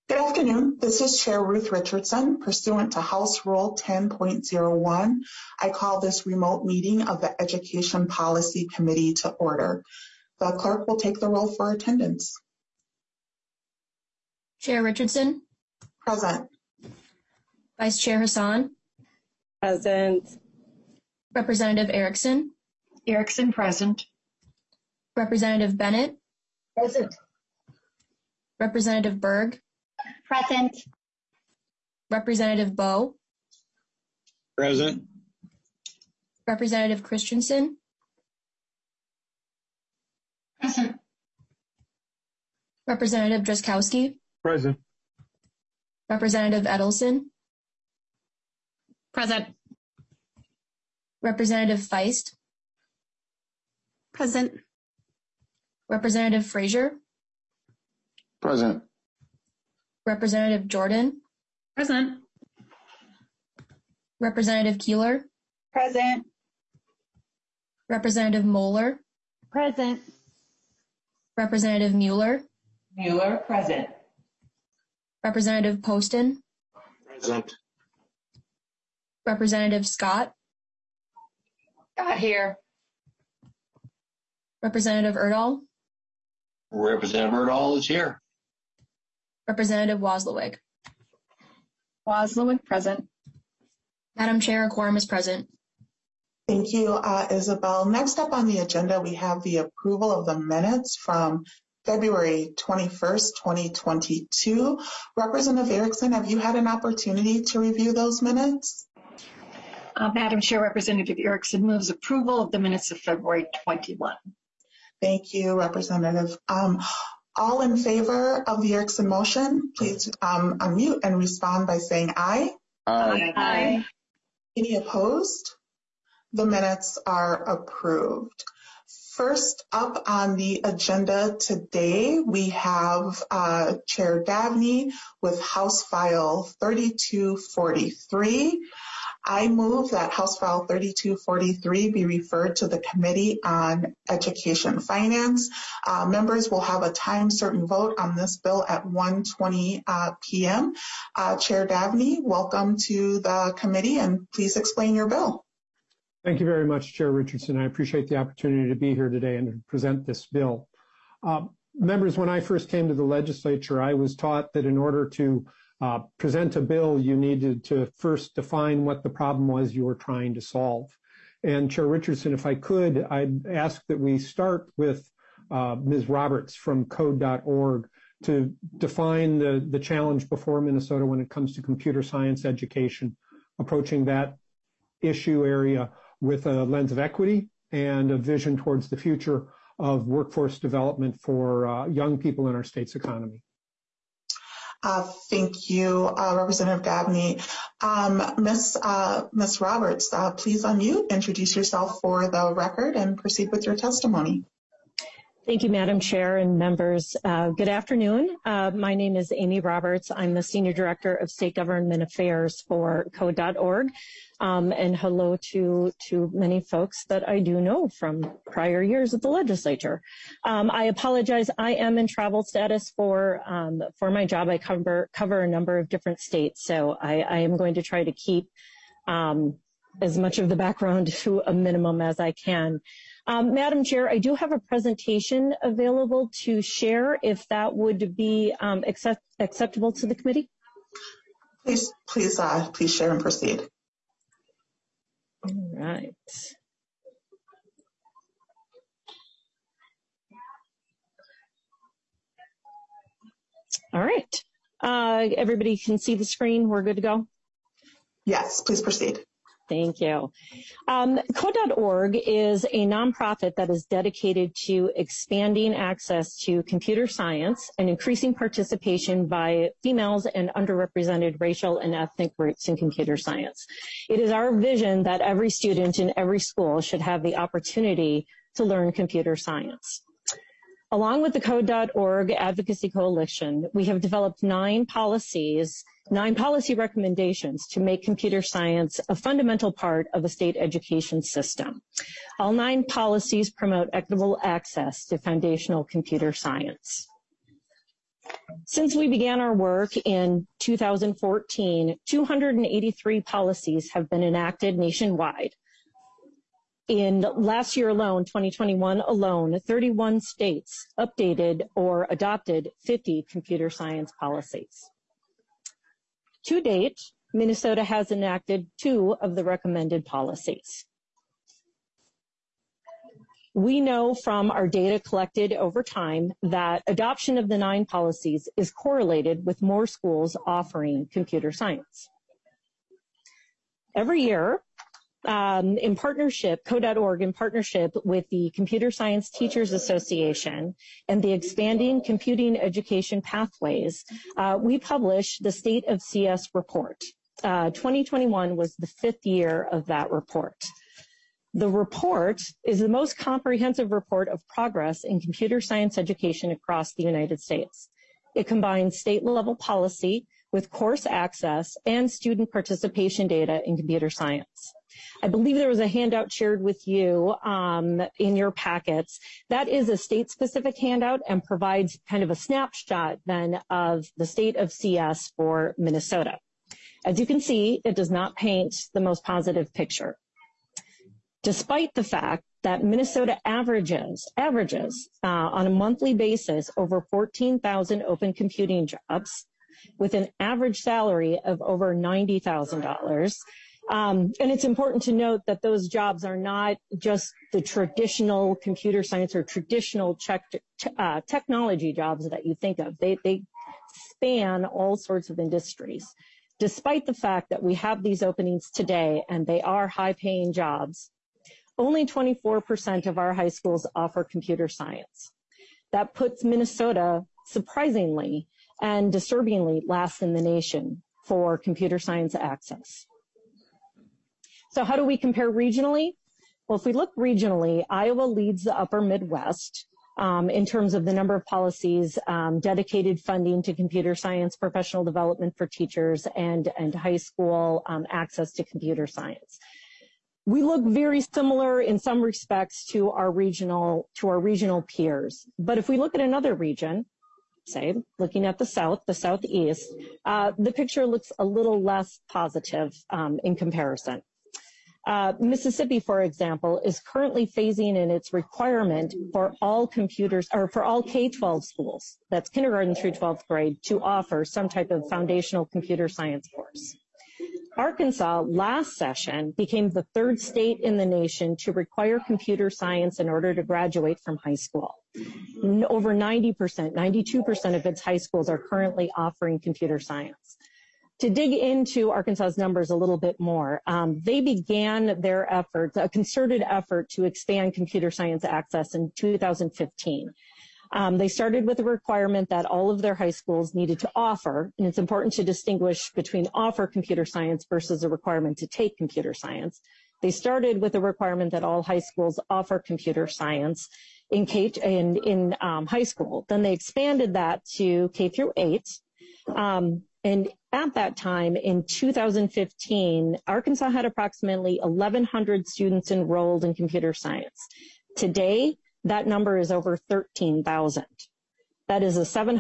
Good afternoon. This is Chair Ruth Richardson. Pursuant to House Rule 10.01, I call this remote meeting of the Education Policy Committee to order. The clerk will take the roll for attendance. Chair Richardson. Present. Vice Chair Hassan. Present. Representative Erickson. Erickson present. Representative Bennett. Present. Representative Berg. Present. Representative Bowe. Present. Representative Christensen. Present. Representative Drazkowski. Present. Representative Edelson. Present. Representative Feist. Present. Representative Frazier. Present. Representative Jordan. Present. Representative Keeler. Present. Representative Moeller. Present. Representative Mueller. Mueller present. Representative Poston. Present. Representative Scott. Got here. Representative Erdahl. Representative Erdahl is here. Representative Waslowik. Waslowik present. Madam Chair, a quorum is present. Thank you, Isabel. Next up on the agenda, we have the approval of the minutes from February 21st, 2022. Representative Erickson, have you had an opportunity to review those minutes? Madam Chair, Representative Erickson moves approval of the minutes of February 21. Thank you, Representative. All in favor of the Erickson motion, please unmute and respond by saying aye. Aye. Aye. Any opposed? The minutes are approved. First up on the agenda today, we have Chair Davnie with House File 3243. I move that House File 3243 be referred to the Committee on Education Finance. Members will have a time certain vote on this bill at 1:20 p.m. Chair Davnie, welcome to the committee, and please explain your bill. Thank you very much, Chair Richardson. I appreciate the opportunity to be here today and to present this bill. Members, when I first came to the legislature, I was taught that in order to present a bill, you needed to first define what the problem was you were trying to solve. And Chair Richardson, if I could, I'd ask that we start with Ms. Roberts from code.org to define the challenge before Minnesota when it comes to computer science education, approaching that issue area with a lens of equity and a vision towards the future of workforce development for young people in our state's economy. Thank you, Representative Davnie. Ms. Roberts, please unmute, introduce yourself for the record, and proceed with your testimony. Thank you, Madam Chair and members. Good afternoon. My name is Amy Roberts. I'm the Senior Director of State Government Affairs for Code.org. And hello to many folks that I do know from prior years at the legislature. I apologize. I am in travel status for my job. I cover a number of different states, so I am going to try to keep as much of the background to a minimum as I can. Madam Chair, I do have a presentation available to share if that would be acceptable to the committee. Please share and proceed. All right. All right. Everybody can see the screen. We're good to go? Yes, please proceed. Thank you. Code.org is a nonprofit that is dedicated to expanding access to computer science and increasing participation by females and underrepresented racial and ethnic groups in computer science. It is our vision that every student in every school should have the opportunity to learn computer science. Along with the Code.org Advocacy Coalition, we have developed 9 policy recommendations to make computer science a fundamental part of a state education system. All 9 policies promote equitable access to foundational computer science. Since we began our work in 2014, 283 policies have been enacted nationwide. In last year alone, 2021 alone, 31 states updated or adopted 50 computer science policies. To date, Minnesota has enacted 2 of the recommended policies. We know from our data collected over time that adoption of the 9 policies is correlated with more schools offering computer science. Every year, in partnership, Code.org, in partnership with the Computer Science Teachers Association and the Expanding Computing Education Pathways, we publish the State of CS report. 2021 was the 5th year of that report. The report is the most comprehensive report of progress in computer science education across the United States. It combines state-level policy with course access and student participation data in computer science. I believe there was a handout shared with you in your packets. That is a state-specific handout and provides kind of a snapshot then of the state of CS for Minnesota. As you can see, it does not paint the most positive picture. Despite the fact that Minnesota averages on a monthly basis over 14,000 open computing jobs with an average salary of over $90,000. And it's important to note that those jobs are not just the traditional computer science or traditional technology jobs that you think of. They span all sorts of industries. Despite the fact that we have these openings today and they are high-paying jobs, only 24% of our high schools offer computer science. That puts Minnesota, surprisingly and disturbingly, last in the nation for computer science access. So how do we compare regionally? Well, if we look regionally, Iowa leads the upper Midwest in terms of the number of policies, dedicated funding to computer science, professional development for teachers, and high school access to computer science. We look very similar in some respects to our regional peers. But if we look at another region, say, looking at the South, the Southeast, the picture looks a little less positive in comparison. Mississippi, for example, is currently phasing in its requirement for all computers, or for all K-12 schools, that's kindergarten through 12th grade, to offer some type of foundational computer science course. Arkansas last session became the 3rd state in the nation to require computer science in order to graduate from high school. Over 90%, 92% of its high schools are currently offering computer science. To dig into Arkansas's numbers a little bit more, they began their efforts, a concerted effort to expand computer science access in 2015. They started with a requirement that all of their high schools needed to offer, and it's important to distinguish between offer computer science versus a requirement to take computer science. They started with a requirement that all high schools offer computer science in high school. Then they expanded that to K through 8. And at that time, in 2015, Arkansas had approximately 1,100 students enrolled in computer science. Today, that number is over 13,000. That is a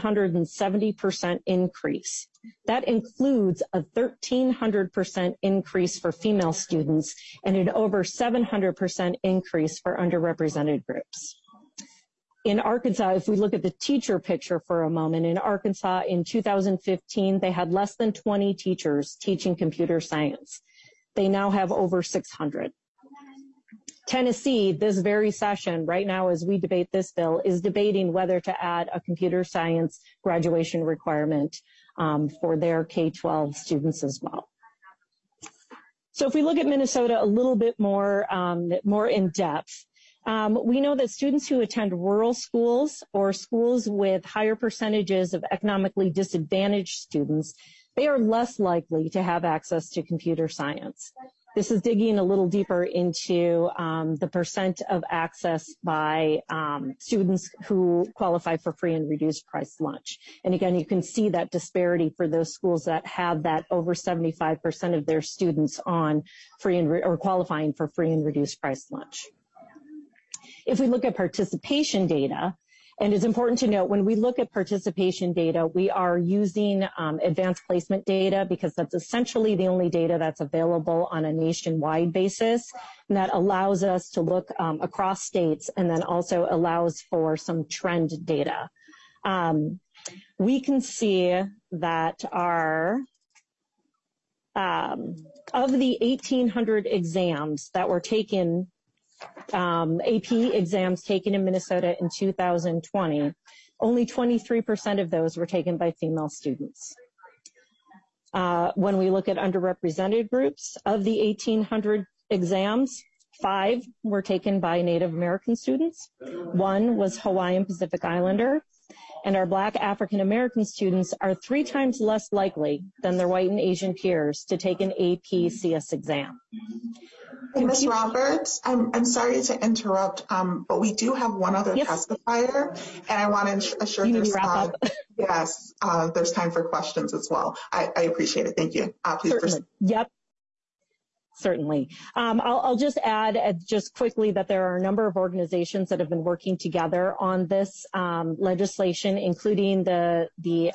770% increase. That includes a 1,300% increase for female students and an over 700% increase for underrepresented groups. In Arkansas, if we look at the teacher picture for a moment, in Arkansas in 2015, they had less than 20 teachers teaching computer science. They now have over 600. Tennessee, this very session, right now as we debate this bill, is debating whether to add a computer science graduation requirement for their K-12 students as well. So if we look at Minnesota a little bit more in depth, we know that students who attend rural schools or schools with higher percentages of economically disadvantaged students, they are less likely to have access to computer science. This is digging a little deeper into the percent of access by students who qualify for free and reduced price lunch. And again, you can see that disparity for those schools that have that over 75% of their students on free and or qualifying for free and reduced price lunch. If we look at participation data, And it's important to note, when we look at participation data, we are using advanced placement data because that's essentially the only data that's available on a nationwide basis. And that allows us to look across states and then also allows for some trend data. We can see that of the 1,800 exams that were taken, AP exams taken in Minnesota in 2020, only 23% of those were taken by female students. When we look at underrepresented groups, of the 1,800 exams, 5 were taken by Native American students. 1 was Hawaiian Pacific Islander. And our Black African American students are 3 times less likely than their white and Asian peers to take an AP CS exam. Hey, Ms. Roberts, I'm sorry to interrupt, but we do have one other testifier, and I want to assure there's there's time for questions as well. I appreciate it. Thank you. Please proceed. Yep. Certainly. I'll just add just quickly that there are a number of organizations that have been working together on this legislation, including the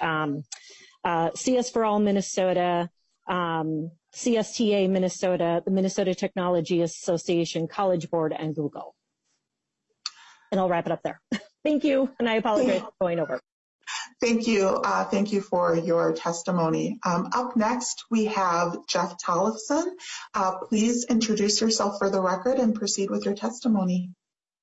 CS for All Minnesota, CSTA Minnesota, the Minnesota Technology Association, College Board, and Google. And I'll wrap it up there. Thank you, and I apologize for going over. Thank you. Thank you for your testimony. Up next, we have Jeff Tollefson. Please introduce yourself for the record and proceed with your testimony.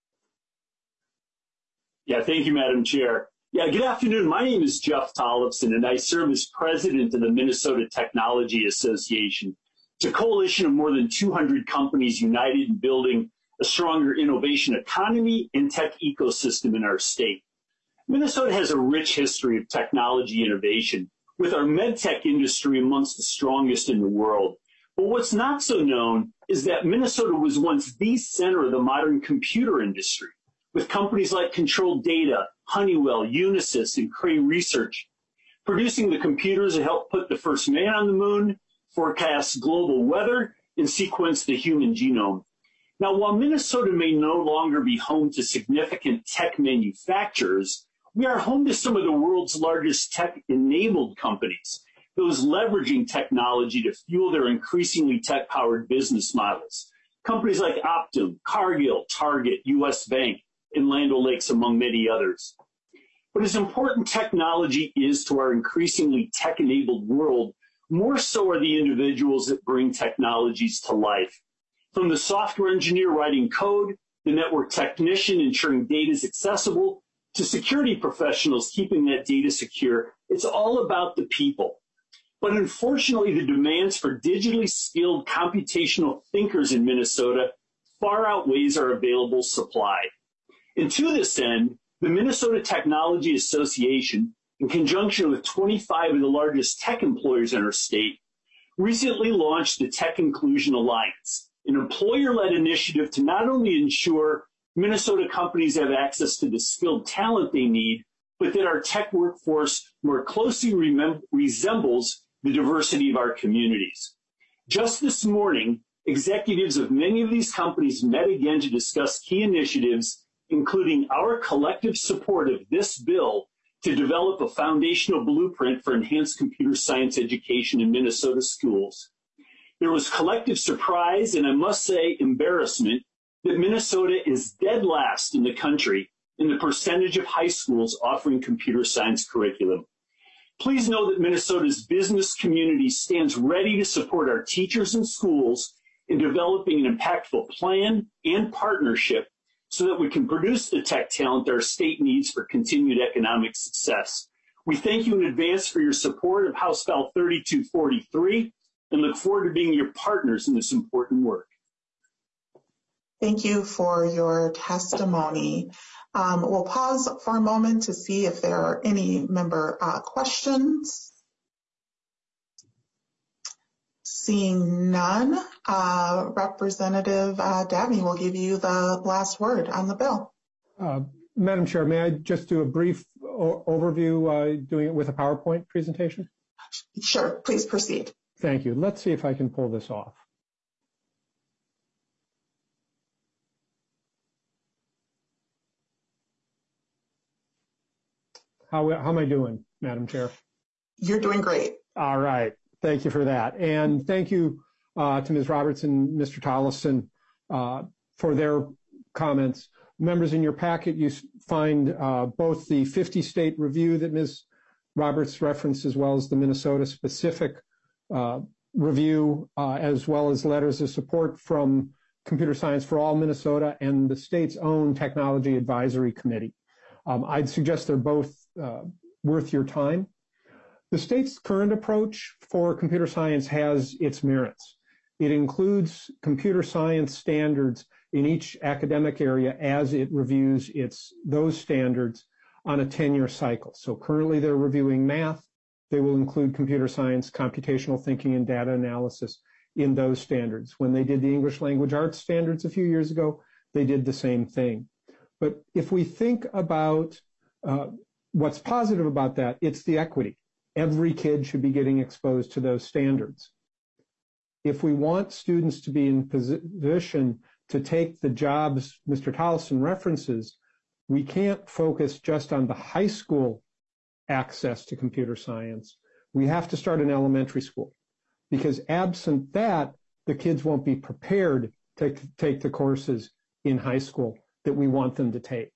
Yeah, thank you, Madam Chair. Yeah, good afternoon. My name is Jeff Tollefson, and I serve as president of the Minnesota Technology Association. It's a coalition of more than 200 companies united in building a stronger innovation economy and tech ecosystem in our state. Minnesota has a rich history of technology innovation, with our medtech industry amongst the strongest in the world. But what's not so known is that Minnesota was once the center of the modern computer industry, with companies like Control Data, Honeywell, Unisys, and Cray Research producing the computers that helped put the first man on the moon, forecast global weather, and sequence the human genome. Now, while Minnesota may no longer be home to significant tech manufacturers, we are home to some of the world's largest tech-enabled companies, those leveraging technology to fuel their increasingly tech-powered business models. Companies like Optum, Cargill, Target, U.S. Bank, and Land O'Lakes, among many others. But as important technology is to our increasingly tech-enabled world, more so are the individuals that bring technologies to life. From the software engineer writing code, the network technician ensuring data is accessible, to security professionals keeping that data secure, it's all about the people. But unfortunately, the demands for digitally skilled computational thinkers in Minnesota far outweighs our available supply. And to this end, the Minnesota Technology Association, in conjunction with 25 of the largest tech employers in our state, recently launched the Tech Inclusion Alliance, an employer-led initiative to not only ensure Minnesota companies have access to the skilled talent they need, but that our tech workforce more closely resembles the diversity of our communities. Just this morning, executives of many of these companies met again to discuss key initiatives, including our collective support of this bill to develop a foundational blueprint for enhanced computer science education in Minnesota schools. There was collective surprise and, I must say, embarrassment that Minnesota is dead last in the country in the percentage of high schools offering computer science curriculum. Please know that Minnesota's business community stands ready to support our teachers and schools in developing an impactful plan and partnership so that we can produce the tech talent our state needs for continued economic success. We thank you in advance for your support of House File 3243 and look forward to being your partners in this important work. Thank you for your testimony. We'll pause for a moment to see if there are any member questions. Seeing none, Representative Dabney will give you the last word on the bill. Madam Chair, may I just do a brief overview, doing it with a PowerPoint presentation? Sure, please proceed. Thank you. Let's see if I can pull this off. How am I doing, Madam Chair? You're doing great. All right. Thank you for that. And thank you to Ms. Roberts and Mr. Tollefson for their comments. Members, in your packet, you find both the 50-state review that Ms. Roberts referenced, as well as the Minnesota-specific review, as well as letters of support from Computer Science for All Minnesota and the state's own Technology Advisory Committee. I'd suggest they're both worth your time. The state's current approach for computer science has its merits. It includes computer science standards in each academic area as it reviews those standards on a 10-year cycle. So currently they're reviewing math. They will include computer science, computational thinking, and data analysis in those standards. When they did the English language arts standards a few years ago, they did the same thing. But if we think about what's positive about that, it's the equity. Every kid should be getting exposed to those standards. If we want students to be in position to take the jobs Mr. Tollefson references, we can't focus just on the high school access to computer science. We have to start in elementary school, because absent that, the kids won't be prepared to take the courses in high school that we want them to take.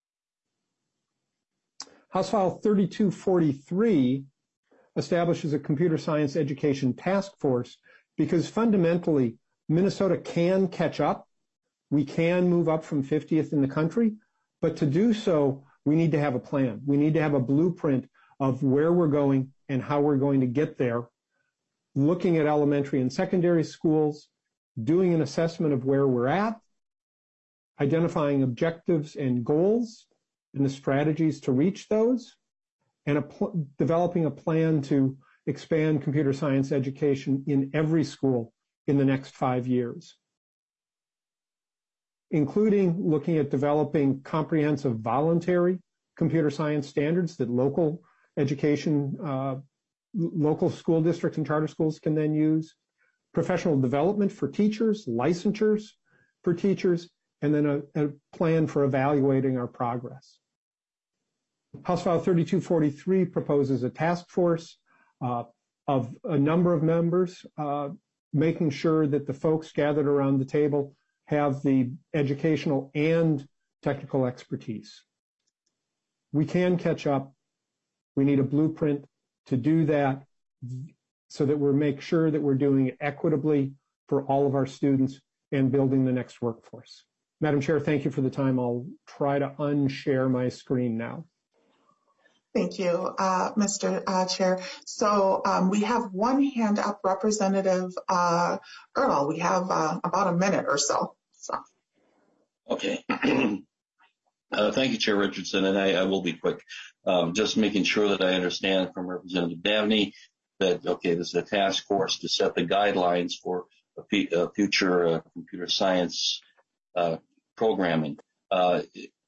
House File 3243 establishes a computer science education task force because fundamentally, Minnesota can catch up. We can move up from 50th in the country, but to do so, we need to have a plan. We need to have a blueprint of where we're going and how we're going to get there, looking at elementary and secondary schools, doing an assessment of where we're at, identifying objectives and goals and the strategies to reach those, and developing a plan to expand computer science education in every school in the next 5 years, including looking at developing comprehensive voluntary computer science standards that local education, local school districts and charter schools can then use, professional development for teachers, licensures for teachers, and then a plan for evaluating our progress. House File 3243 proposes a task force of a number of members, making sure that the folks gathered around the table have the educational and technical expertise. We can catch up. We need a blueprint to do that so that we make sure that we're doing it equitably for all of our students and building the next workforce. Madam Chair, thank you for the time. I'll try to unshare my screen now. Thank you, Mr. Chair. So we have one hand up, Representative Earl. We have about a minute or so. Okay. Thank you, Chair Richardson, and I will be quick. Just making sure that I understand from Representative Dabney that, okay, this is a task force to set the guidelines for a future computer science programming. Do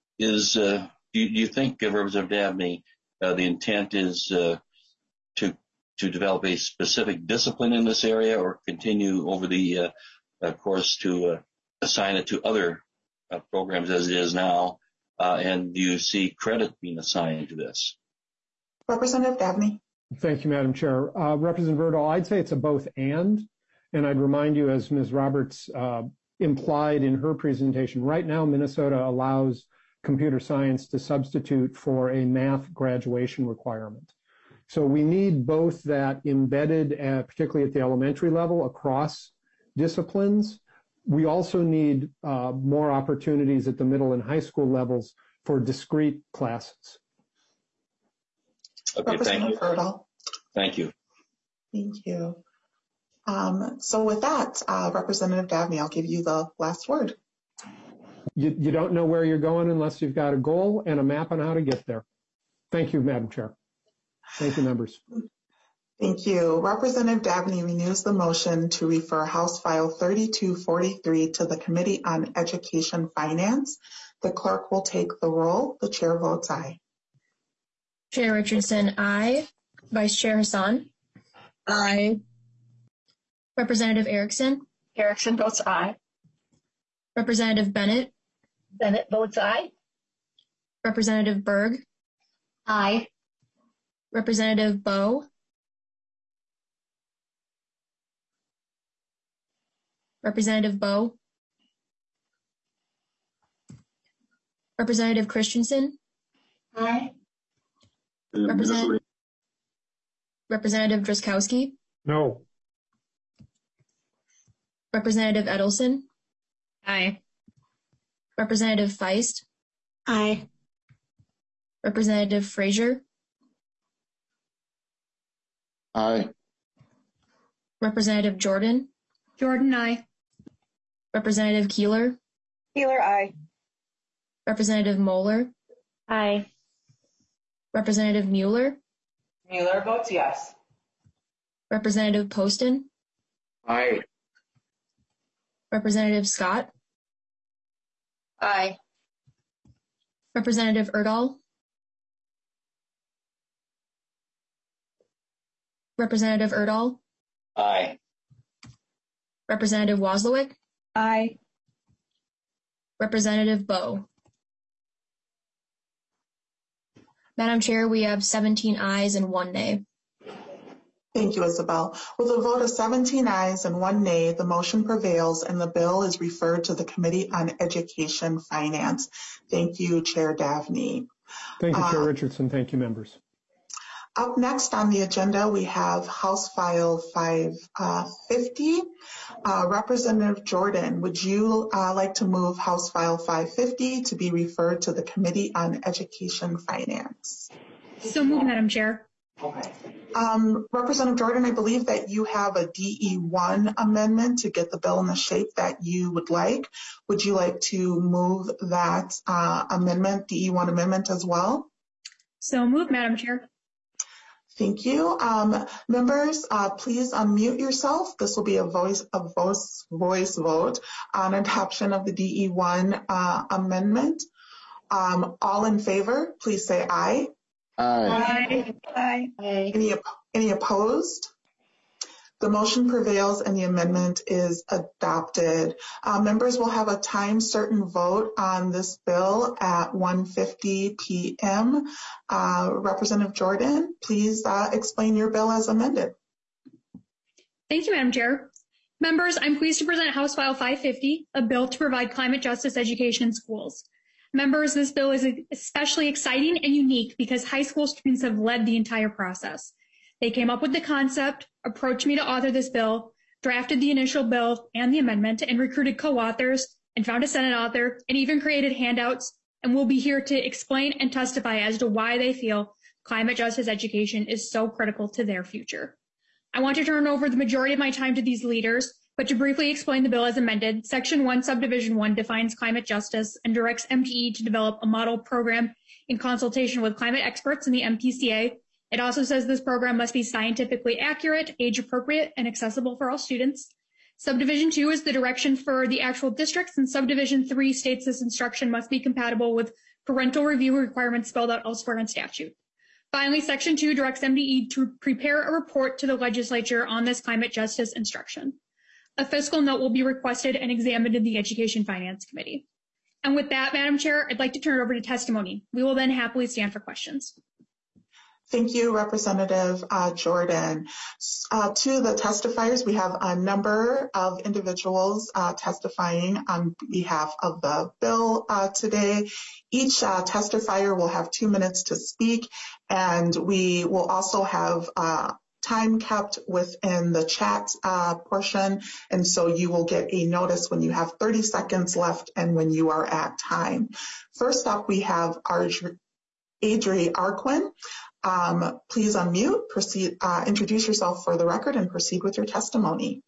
you think, Representative Dabney, the intent is to develop a specific discipline in this area, or continue over the course to assign it to other programs as it is now? And do you see credit being assigned to this? Representative Dabney. Thank you, Madam Chair. Representative Erdahl, I'd say it's a both and I'd remind you, as Ms. Roberts implied in her presentation, right now Minnesota allows computer science to substitute for a math graduation requirement. So we need both that embedded, particularly at the elementary level, across disciplines. We also need more opportunities at the middle and high school levels for discrete classes. Okay, thank you. Erdahl. Thank you. Thank you. So with that, Representative Dabney, I'll give you the last word. You don't know where you're going unless you've got a goal and a map on how to get there. Thank you, Madam Chair. Thank you, members. Thank you. Representative Dabney renews the motion to refer House File 3243 to the Committee on Education Finance. The clerk will take the roll. The chair votes aye. Chair Richardson, aye. Vice Chair Hassan? Aye. Representative Erickson? Erickson votes aye. Representative Bennett? Bennett votes aye. Representative Berg? Aye. Representative Bowe, Representative Bowe, Representative Christensen, Aye. Representative Drazkowski, No. Representative Edelson, Aye. Representative Feist, Aye. Representative Frazier, Aye. Representative Jordan, Jordan, aye. Representative Keeler, Keeler, aye. Representative Moeller, Aye. Representative Mueller, Mueller votes yes. Representative Poston, Aye. Representative Scott, Aye. Representative Erdahl, Representative Erdahl, Aye. Representative Wozlowick, Aye. Representative Bowe. Madam Chair, we have 17 ayes and 1 nay. Thank you, Isabel. With a vote of 17 ayes and 1 nay, the motion prevails and the bill is referred to the Committee on Education Finance. Thank you, Chair Davnie. Thank you, Chair Richardson. Thank you, members. Up next on the agenda, we have House File 550. Representative Jordan, would you like to move House File 550 to be referred to the Committee on Education Finance? So moved, Madam Chair. Okay. Representative Jordan, I believe that you have a DE1 amendment to get the bill in the shape that you would like. Would you like to move that amendment, DE1 amendment as well? So moved, Madam Chair. Thank you. Members, please unmute yourself. This will be a voice vote on adoption of the DE1 amendment. All in favor, please say aye. Aye. Aye. Aye. Any opposed? The motion prevails and the amendment is adopted. Members will have a time certain vote on this bill at 1:50 p.m. Representative Jordan, please explain your bill as amended. Thank you, Madam Chair. Members, I'm pleased to present House File 550, a bill to provide climate justice education in schools. Members, this bill is especially exciting and unique because high school students have led the entire process. They came up with the concept, approached me to author this bill, drafted the initial bill and the amendment, and recruited co-authors and found a Senate author and even created handouts, and will be here to explain and testify as to why they feel climate justice education is so critical to their future. I want to turn over the majority of my time to these leaders, but to briefly explain the bill as amended, Section 1, Subdivision 1 defines climate justice and directs MTE to develop a model program in consultation with climate experts in the MPCA. It also says this program must be scientifically accurate, age appropriate, and accessible for all students. Subdivision 2 is the direction for the actual districts, and Subdivision 3 states this instruction must be compatible with parental review requirements spelled out elsewhere in statute. Finally, Section 2 directs MDE to prepare a report to the legislature on this climate justice instruction. A fiscal note will be requested and examined in the Education Finance Committee. And with that, Madam Chair, I'd like to turn it over to testimony. We will then happily stand for questions. Thank you, Representative Jordan. To the testifiers, we have a number of individuals testifying on behalf of the bill today. Each testifier will have 2 minutes to speak, and we will also have time kept within the chat portion, and so you will get a notice when you have 30 seconds left and when you are at time. First up, we have Adri Arquin. Please unmute, proceed, introduce yourself for the record and proceed with your testimony.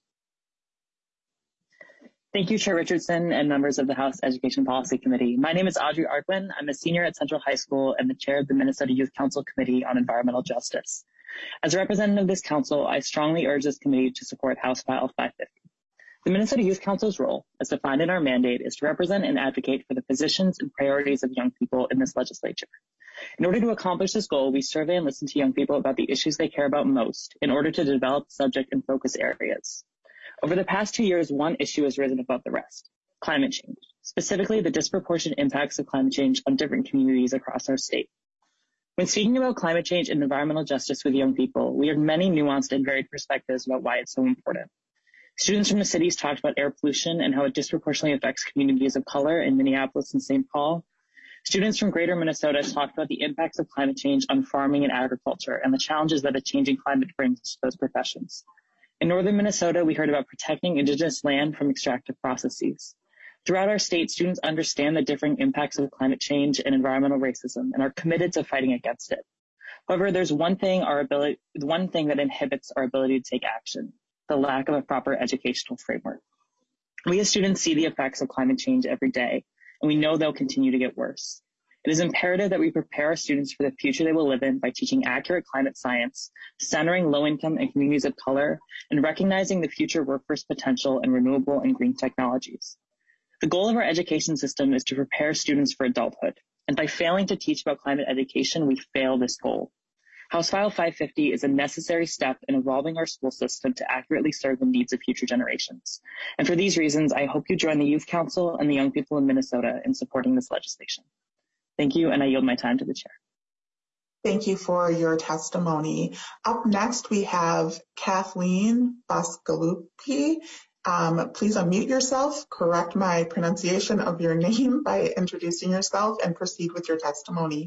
Thank you, Chair Richardson and members of the House Education Policy Committee. My name is Adri Arquin. I'm a senior at Central High School and the chair of the Minnesota Youth Council Committee on Environmental Justice. As a representative of this council, I strongly urge this committee to support House File 550. The Minnesota Youth Council's role, as defined in our mandate, is to represent and advocate for the positions and priorities of young people in this legislature. In order to accomplish this goal, we survey and listen to young people about the issues they care about most in order to develop subject and focus areas. Over the past 2 years, one issue has risen above the rest: climate change, specifically the disproportionate impacts of climate change on different communities across our state. When speaking about climate change and environmental justice with young people, we heard many nuanced and varied perspectives about why it's so important. Students from the cities talked about air pollution and how it disproportionately affects communities of color in Minneapolis and St. Paul. Students from Greater Minnesota talked about the impacts of climate change on farming and agriculture and the challenges that a changing climate brings to those professions. In northern Minnesota, we heard about protecting indigenous land from extractive processes. Throughout our state, students understand the differing impacts of climate change and environmental racism and are committed to fighting against it. However, there's one thing that inhibits our ability to take action: the lack of a proper educational framework. We as students see the effects of climate change every day, and we know they'll continue to get worse. It is imperative that we prepare our students for the future they will live in by teaching accurate climate science, centering low-income and communities of color, and recognizing the future workforce potential in renewable and green technologies. The goal of our education system is to prepare students for adulthood, and by failing to teach about climate education, we fail this goal. House File 550 is a necessary step in evolving our school system to accurately serve the needs of future generations. And for these reasons, I hope you join the Youth Council and the young people in Minnesota in supporting this legislation. Thank you, and I yield my time to the chair. Thank you for your testimony. Up next, we have Kathleen Boscalupi. Please unmute yourself, correct my pronunciation of your name by introducing yourself, and proceed with your testimony.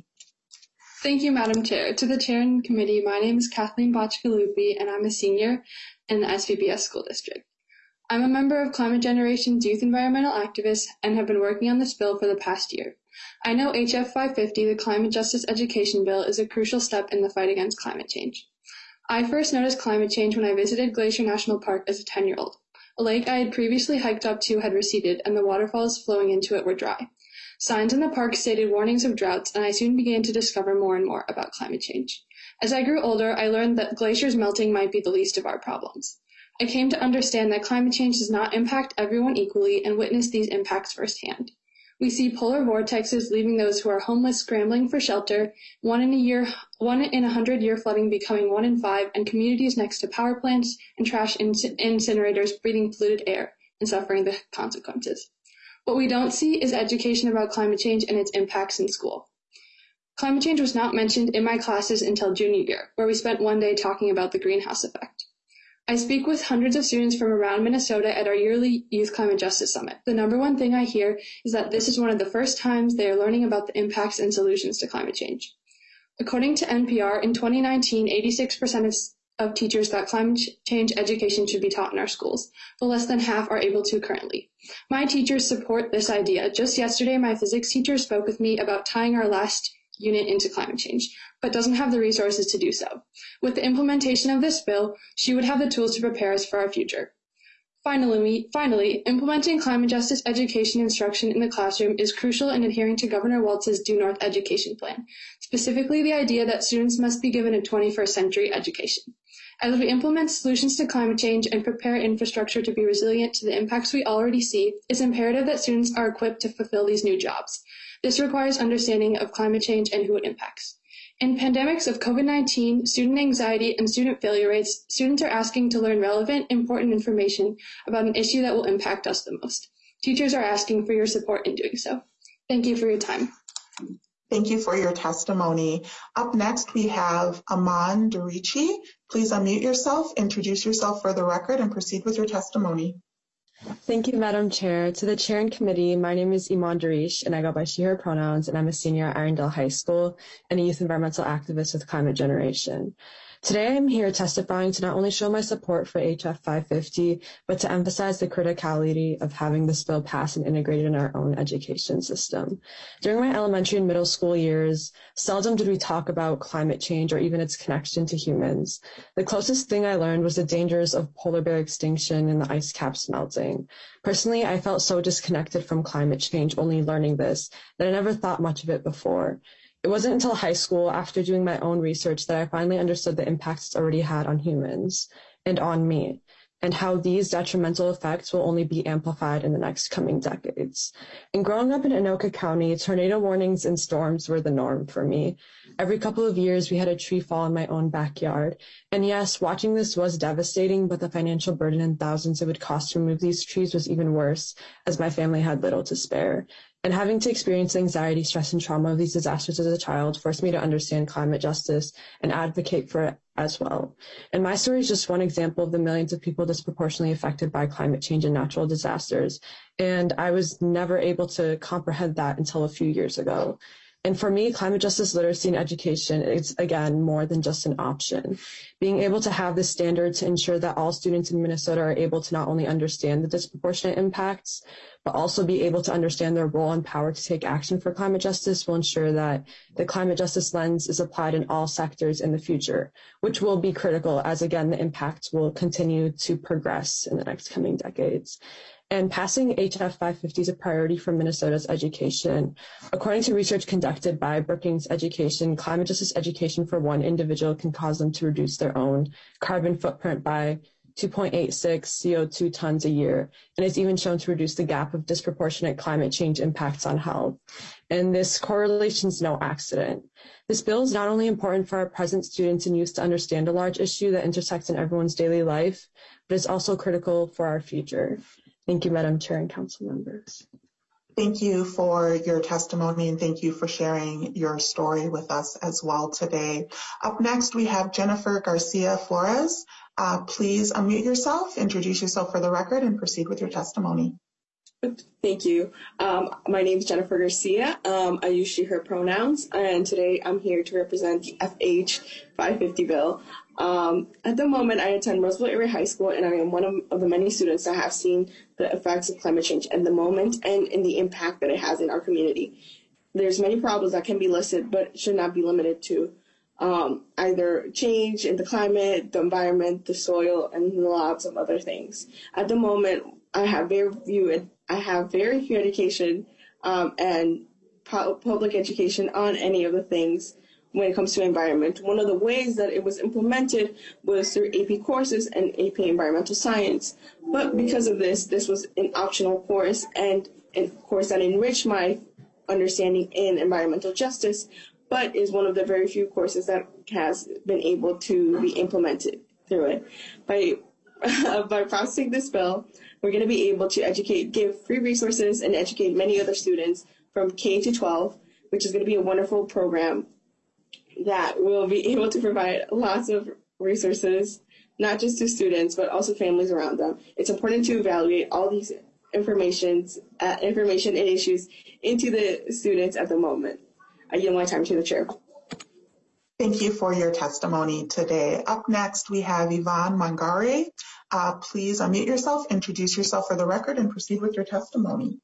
Thank you, Madam Chair. To the Chair and Committee, my name is Kathleen Boscalupi, and I'm a senior in the SVBS School District. I'm a member of Climate Generation's Youth Environmental Activists and have been working on this bill for the past year. I know HF 550, the Climate Justice Education Bill, is a crucial step in the fight against climate change. I first noticed climate change when I visited Glacier National Park as a 10-year-old. A lake I had previously hiked up to had receded, and the waterfalls flowing into it were dry. Signs in the park stated warnings of droughts, and I soon began to discover more and more about climate change. As I grew older, I learned that glaciers melting might be the least of our problems. I came to understand that climate change does not impact everyone equally and witnessed these impacts firsthand. We see polar vortexes leaving those who are homeless scrambling for shelter, 1 in a 100-year flooding becoming 1 in 5, and communities next to power plants and trash incinerators breathing polluted air and suffering the consequences. What we don't see is education about climate change and its impacts in school. Climate change was not mentioned in my classes until junior year, where we spent one day talking about the greenhouse effect. I speak with hundreds of students from around Minnesota at our yearly Youth Climate Justice Summit. The number one thing I hear is that this is one of the first times they are learning about the impacts and solutions to climate change. According to NPR, in 2019, 86% of teachers thought climate change education should be taught in our schools, but less than half are able to currently. My teachers support this idea. Just yesterday, my physics teacher spoke with me about tying our last unit into climate change, but doesn't have the resources to do so. With the implementation of this bill, she would have the tools to prepare us for our future. Finally, implementing climate justice education instruction in the classroom is crucial in adhering to Governor Walz's Due North education plan, specifically the idea that students must be given a 21st century education. As we implement solutions to climate change and prepare infrastructure to be resilient to the impacts we already see, it's imperative that students are equipped to fulfill these new jobs. This requires understanding of climate change and who it impacts. In pandemics of COVID-19, student anxiety, and student failure rates, students are asking to learn relevant, important information about an issue that will impact us the most. Teachers are asking for your support in doing so. Thank you for your time. Thank you for your testimony. Up next, we have Aman Darichi. Please unmute yourself, introduce yourself for the record, and proceed with your testimony. Thank you, Madam Chair. To the Chair and Committee, my name is Iman Darish, and I go by she, her pronouns, and I'm a senior at Irondale High School and a youth environmental activist with Climate Generation. Today, I'm here testifying to not only show my support for HF 550, but to emphasize the criticality of having this bill passed and integrated in our own education system. During my elementary and middle school years, seldom did we talk about climate change or even its connection to humans. The closest thing I learned was the dangers of polar bear extinction and the ice caps melting. Personally, I felt so disconnected from climate change only learning this that I never thought much of it before. It wasn't until high school, after doing my own research, that I finally understood the impacts it's already had on humans and on me, and how these detrimental effects will only be amplified in the next coming decades. And growing up in Anoka County, tornado warnings and storms were the norm for me. Every couple of years, we had a tree fall in my own backyard. And yes, watching this was devastating, but the financial burden and thousands it would cost to remove these trees was even worse, as my family had little to spare. And having to experience the anxiety, stress, and trauma of these disasters as a child forced me to understand climate justice and advocate for it as well. And my story is just one example of the millions of people disproportionately affected by climate change and natural disasters. And I was never able to comprehend that until a few years ago. And for me, climate justice literacy and education is, again, more than just an option. Being able to have this standard to ensure that all students in Minnesota are able to not only understand the disproportionate impacts, but also be able to understand their role and power to take action for climate justice will ensure that the climate justice lens is applied in all sectors in the future, which will be critical as, again, the impacts will continue to progress in the next coming decades. And passing HF 550 is a priority for Minnesota's education. According to research conducted by Brookings Education, climate justice education for one individual can cause them to reduce their own carbon footprint by 2.86 CO2 tons a year, and is even shown to reduce the gap of disproportionate climate change impacts on health. And this correlation is no accident. This bill is not only important for our present students and youth to understand a large issue that intersects in everyone's daily life, but it's also critical for our future. Thank you, Madam Chair and Council members. Thank you for your testimony and thank you for sharing your story with us as well today. Up next, we have Jennifer Garcia Flores. Please unmute yourself, introduce yourself for the record, and proceed with your testimony. Thank you. My name is Jennifer Garcia. I use she, her pronouns, and today I'm here to represent the FH 550 bill. At the moment, I attend Roosevelt Area High School, and I am one of the many students that have seen the effects of climate change at the moment and in the impact that it has in our community. There's many problems that can be listed, but should not be limited to either change in the climate, the environment, the soil, and lots of other things. At the moment, I have very few education and public education on any of the things when it comes to environment. One of the ways that it was implemented was through AP courses and AP Environmental Science. But because of this was an optional course and a course that enriched my understanding in environmental justice, but is one of the very few courses that has been able to be implemented through it. By processing this bill, we're going to be able to give free resources and educate many other students from K to 12, which is going to be a wonderful program that will be able to provide lots of resources, not just to students, but also families around them. It's important to evaluate all these information and issues into the students at the moment. I yield my time to the chair. Thank you for your testimony today. Up next, we have Yvonne Mangare. Please unmute yourself, introduce yourself for the record, and proceed with your testimony.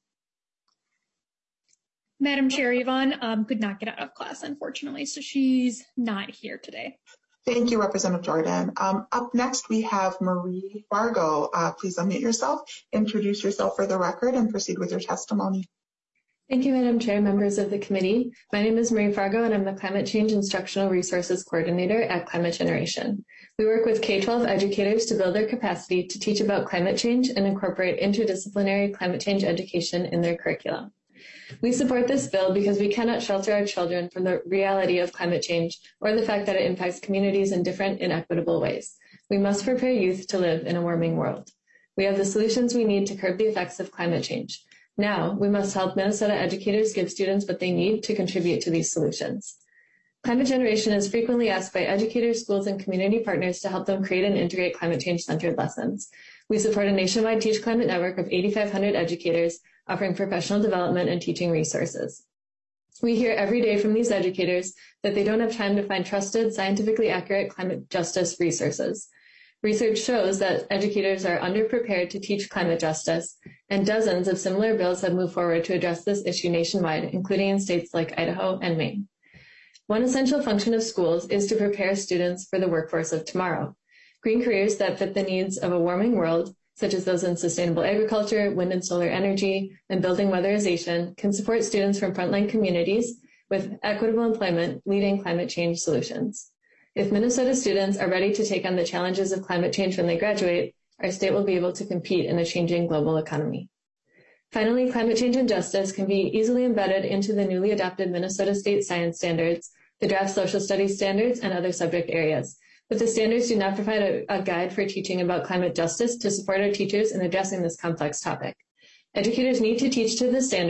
Madam Chair, Yvonne could not get out of class, unfortunately, so she's not here today. Thank you, Representative Jordan. Up next, we have Marie Fargo. Please unmute yourself, introduce yourself for the record, and proceed with your testimony. Thank you, Madam Chair, members of the committee. My name is Marie Fargo, and I'm the Climate Change Instructional Resources Coordinator at Climate Generation. We work with K-12 educators to build their capacity to teach about climate change and incorporate interdisciplinary climate change education in their curriculum. We support this bill because we cannot shelter our children from the reality of climate change or the fact that it impacts communities in different inequitable ways. We must prepare youth to live in a warming world. We have the solutions we need to curb the effects of climate change. Now, we must help Minnesota educators give students what they need to contribute to these solutions. Climate Generation is frequently asked by educators, schools, and community partners to help them create and integrate climate change-centered lessons. We support a nationwide Teach Climate network of 8,500 educators offering professional development and teaching resources. We hear every day from these educators that they don't have time to find trusted, scientifically accurate climate justice resources. Research shows that educators are underprepared to teach climate justice, and dozens of similar bills have moved forward to address this issue nationwide, including in states like Idaho and Maine. One essential function of schools is to prepare students for the workforce of tomorrow. Green careers that fit the needs of a warming world, such as those in sustainable agriculture, wind and solar energy, and building weatherization, can support students from frontline communities with equitable employment leading climate change solutions. If Minnesota students are ready to take on the challenges of climate change when they graduate, our state will be able to compete in a changing global economy. Finally, climate change and justice can be easily embedded into the newly adopted Minnesota State Science Standards, the draft social studies standards, and other subject areas. But the standards do not provide a guide for teaching about climate justice to support our teachers in addressing this complex topic. Educators need to teach to the standards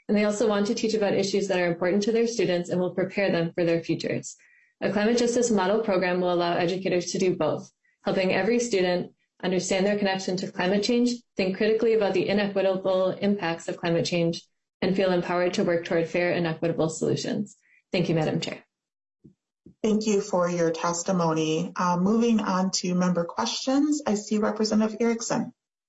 and they also want to teach about issues that are important to their students and will prepare them for their futures. A climate justice model program will allow educators to do both, helping every student understand their connection to climate change, think critically about the inequitable impacts of climate change, and feel empowered to work toward fair and equitable solutions. Thank you, Madam Chair. Thank you for your testimony. Moving on to member questions, I see Representative Erickson.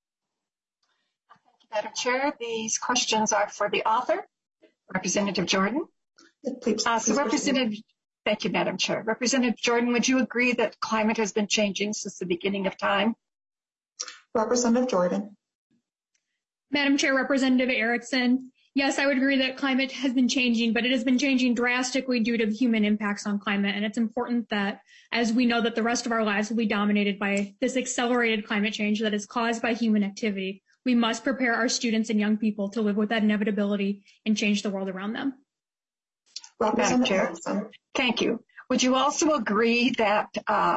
Thank you, Madam Chair. These questions are for the author, Representative Jordan. Please Thank you, Madam Chair. Representative Jordan, would you agree that climate has been changing since the beginning of time? Representative Jordan. Madam Chair, Representative Erickson, yes, I would agree that climate has been changing, but it has been changing drastically due to human impacts on climate. And it's important that, as we know that the rest of our lives will be dominated by this accelerated climate change that is caused by human activity, we must prepare our students and young people to live with that inevitability and change the world around them. Madam Chair, thank you. Would you also agree that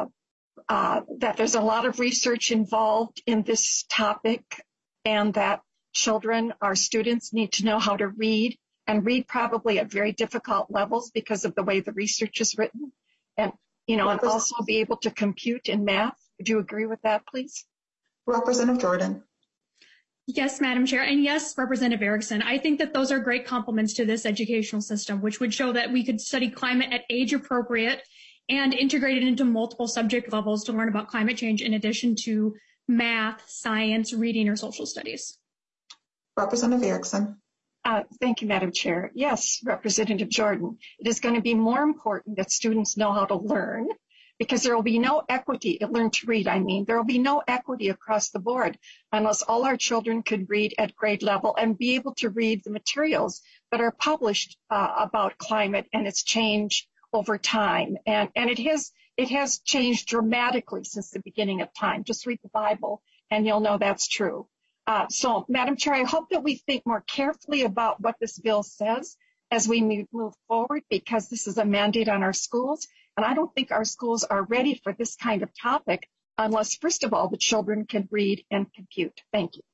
that there's a lot of research involved in this topic, and that children, our students, need to know how to read, and read probably at very difficult levels because of the way the research is written, and and also be able to compute in math? Would you agree with that, please? Representative Jordan. Yes, Madam Chair, and yes, Representative Erickson. I think that those are great complements to this educational system, which would show that we could study climate at age appropriate and integrate it into multiple subject levels to learn about climate change in addition to math, science, reading, or social studies. Representative Erickson. Thank you, Madam Chair. Yes, Representative Jordan, it is going to be more important that students know how to learn, because there will be no equity, learn to read, there will be no equity across the board unless all our children could read at grade level and be able to read the materials that are published about climate and its change over time. And it has changed dramatically since the beginning of time. Just read the Bible and you'll know that's true. So, Madam Chair, I hope that we think more carefully about what this bill says as we move forward, because this is a mandate on our schools. And I don't think our schools are ready for this kind of topic unless, first of all, the children can read and compute. Thank you.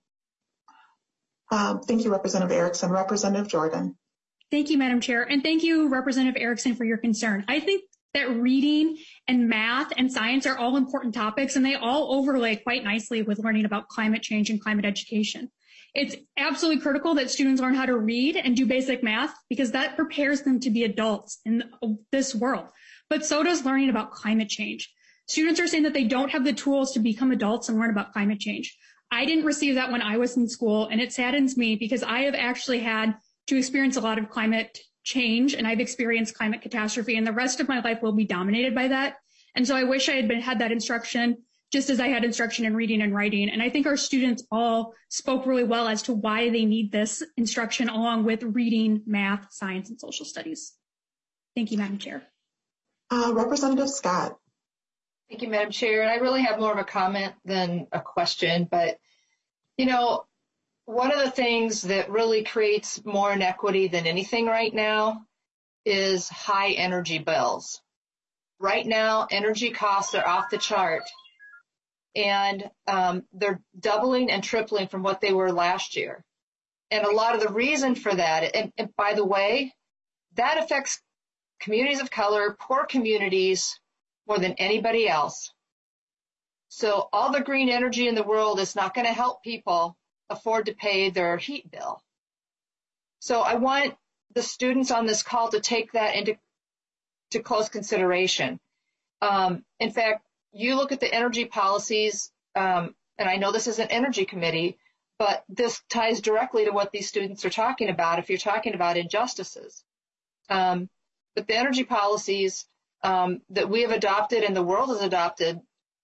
Thank you, Representative Erickson. Representative Jordan. Thank you, Madam Chair. And thank you, Representative Erickson, for your concern. I think that reading and math and science are all important topics, and they all overlay quite nicely with learning about climate change and climate education. It's absolutely critical that students learn how to read and do basic math, because that prepares them to be adults in this world. But so does learning about climate change. Students are saying that they don't have the tools to become adults and learn about climate change. I didn't receive that when I was in school, and it saddens me because I have actually had to experience a lot of climate change, and I've experienced climate catastrophe, and the rest of my life will be dominated by that. And so I wish I had that instruction, just as I had instruction in reading and writing. And I think our students all spoke really well as to why they need this instruction, along with reading, math, science, and social studies. Thank you, Madam Chair. Representative Scott. Thank you, Madam Chair. And I really have more of a comment than a question, but, one of the things that really creates more inequity than anything right now is high energy bills. Right now, energy costs are off the chart, and they're doubling and tripling from what they were last year. And a lot of the reason for that, and by the way, that affects communities of color, poor communities, more than anybody else. So all the green energy in the world is not going to help people afford to pay their heat bill. So I want the students on this call to take that into close consideration. In fact, you look at the energy policies, and I know this is an energy committee, but this ties directly to what these students are talking about if you're talking about injustices. But the energy policies that we have adopted and the world has adopted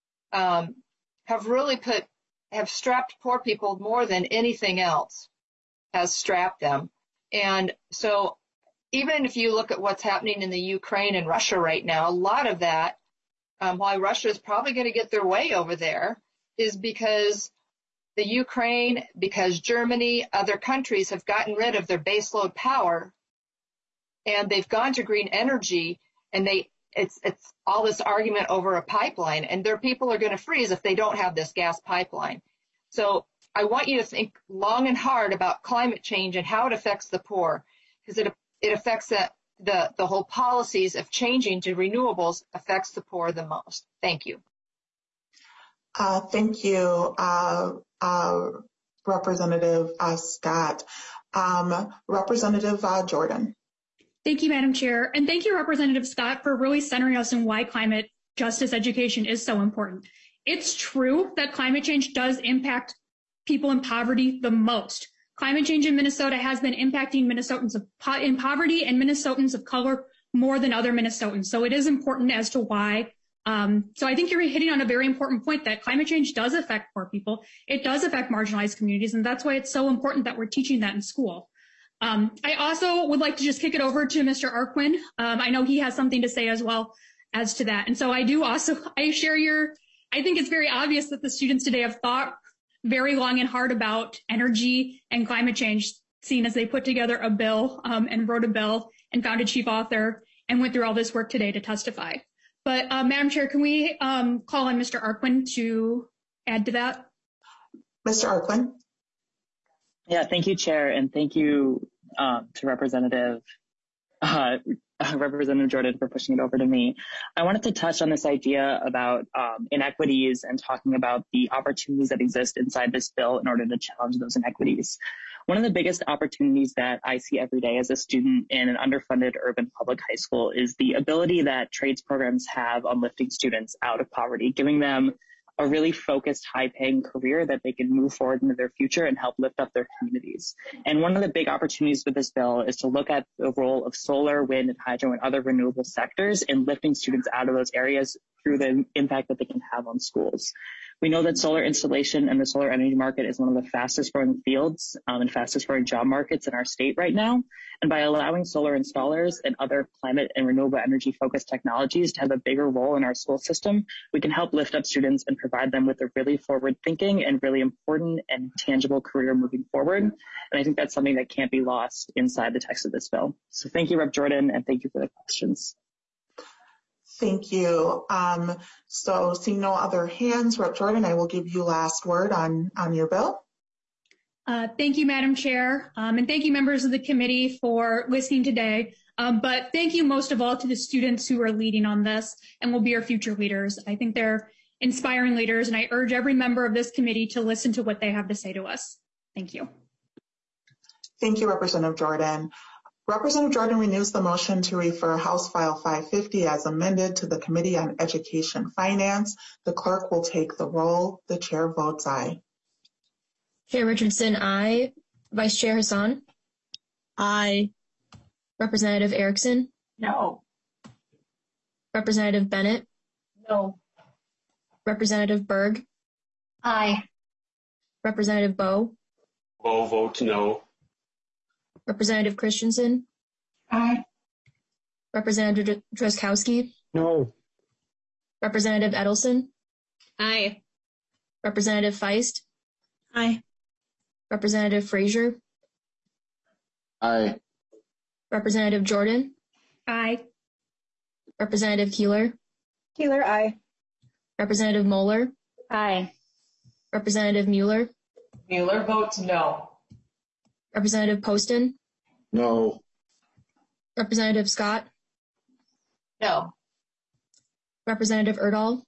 have strapped poor people more than anything else has strapped them. And so even if you look at what's happening in the Ukraine and Russia right now, a lot of that, why Russia is probably going to get their way over there, is because the Ukraine, because Germany, other countries have gotten rid of their baseload power, and they've gone to green energy, and it's all this argument over a pipeline, and their people are going to freeze if they don't have this gas pipeline. So I want you to think long and hard about climate change and how it affects the poor, because it affects the whole policies of changing to renewables affects the poor the most. Thank you. Thank you, Representative Scott. Representative Jordan. Thank you, Madam Chair. And thank you, Representative Scott, for really centering us in why climate justice education is so important. It's true that climate change does impact people in poverty the most. Climate change in Minnesota has been impacting Minnesotans in poverty and Minnesotans of color more than other Minnesotans. So it is important as to why. So I think you're hitting on a very important point that climate change does affect poor people. It does affect marginalized communities, and that's why it's so important that we're teaching that in school. I also would like to just kick it over to Mr. Arquin. I know he has something to say as well as to that. And so I think it's very obvious that the students today have thought very long and hard about energy and climate change, seeing as they put together a bill and wrote a bill and found a chief author and went through all this work today to testify. But Madam Chair, can we call on Mr. Arquin to add to that? Mr. Arquin. Yeah, thank you, Chair, and thank you to Representative Jordan for pushing it over to me. I wanted to touch on this idea about inequities and talking about the opportunities that exist inside this bill in order to challenge those inequities. One of the biggest opportunities that I see every day as a student in an underfunded urban public high school is the ability that trades programs have on lifting students out of poverty, giving them a really focused, high-paying career that they can move forward into their future and help lift up their communities. And one of the big opportunities with this bill is to look at the role of solar, wind, and hydro and other renewable sectors in lifting students out of those areas through the impact that they can have on schools. We know that solar installation and the solar energy market is one of the fastest growing fields and fastest growing job markets in our state right now. And by allowing solar installers and other climate and renewable energy focused technologies to have a bigger role in our school system, we can help lift up students and provide them with a really forward thinking and really important and tangible career moving forward. And I think that's something that can't be lost inside the text of this bill. So thank you, Rep. Jordan, and thank you for the questions. Thank you. So seeing no other hands, Rep. Jordan, I will give you last word on your bill. Thank you, Madam Chair, and thank you, members of the committee, for listening today. But thank you most of all to the students who are leading on this and will be our future leaders. I think they're inspiring leaders, and I urge every member of this committee to listen to what they have to say to us. Thank you. Thank you, Representative Jordan. Representative Jordan renews the motion to refer House File 550 as amended to the Committee on Education Finance. The clerk will take the roll. The chair votes aye. Chair Richardson, aye. Vice Chair Hassan? Aye. Representative Erickson? No. Representative Bennett? No. Representative Berg? Aye. Representative Bowe? Bowe votes no. Representative Christensen? Aye. Representative Drazkowski? No. Representative Edelson? Aye. Representative Feist? Aye. Representative Frazier? Aye. Representative Jordan? Aye. Representative Keeler? Keeler, aye. Representative Moeller? Aye. Representative Mueller? Mueller votes no. Representative Poston? No. Representative Scott? No. Representative Erdahl?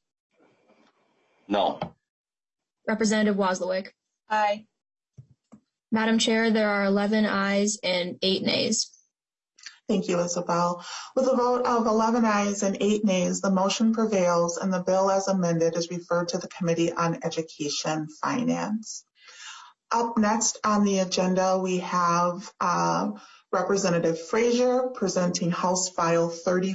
No. Representative Wozlowick? Aye. Madam Chair, there are 11 ayes and 8 nays. Thank you, Isabel. With a vote of 11 ayes and 8 nays, the motion prevails and the bill as amended is referred to the Committee on Education Finance. Up next on the agenda, we have Representative Frazier presenting House File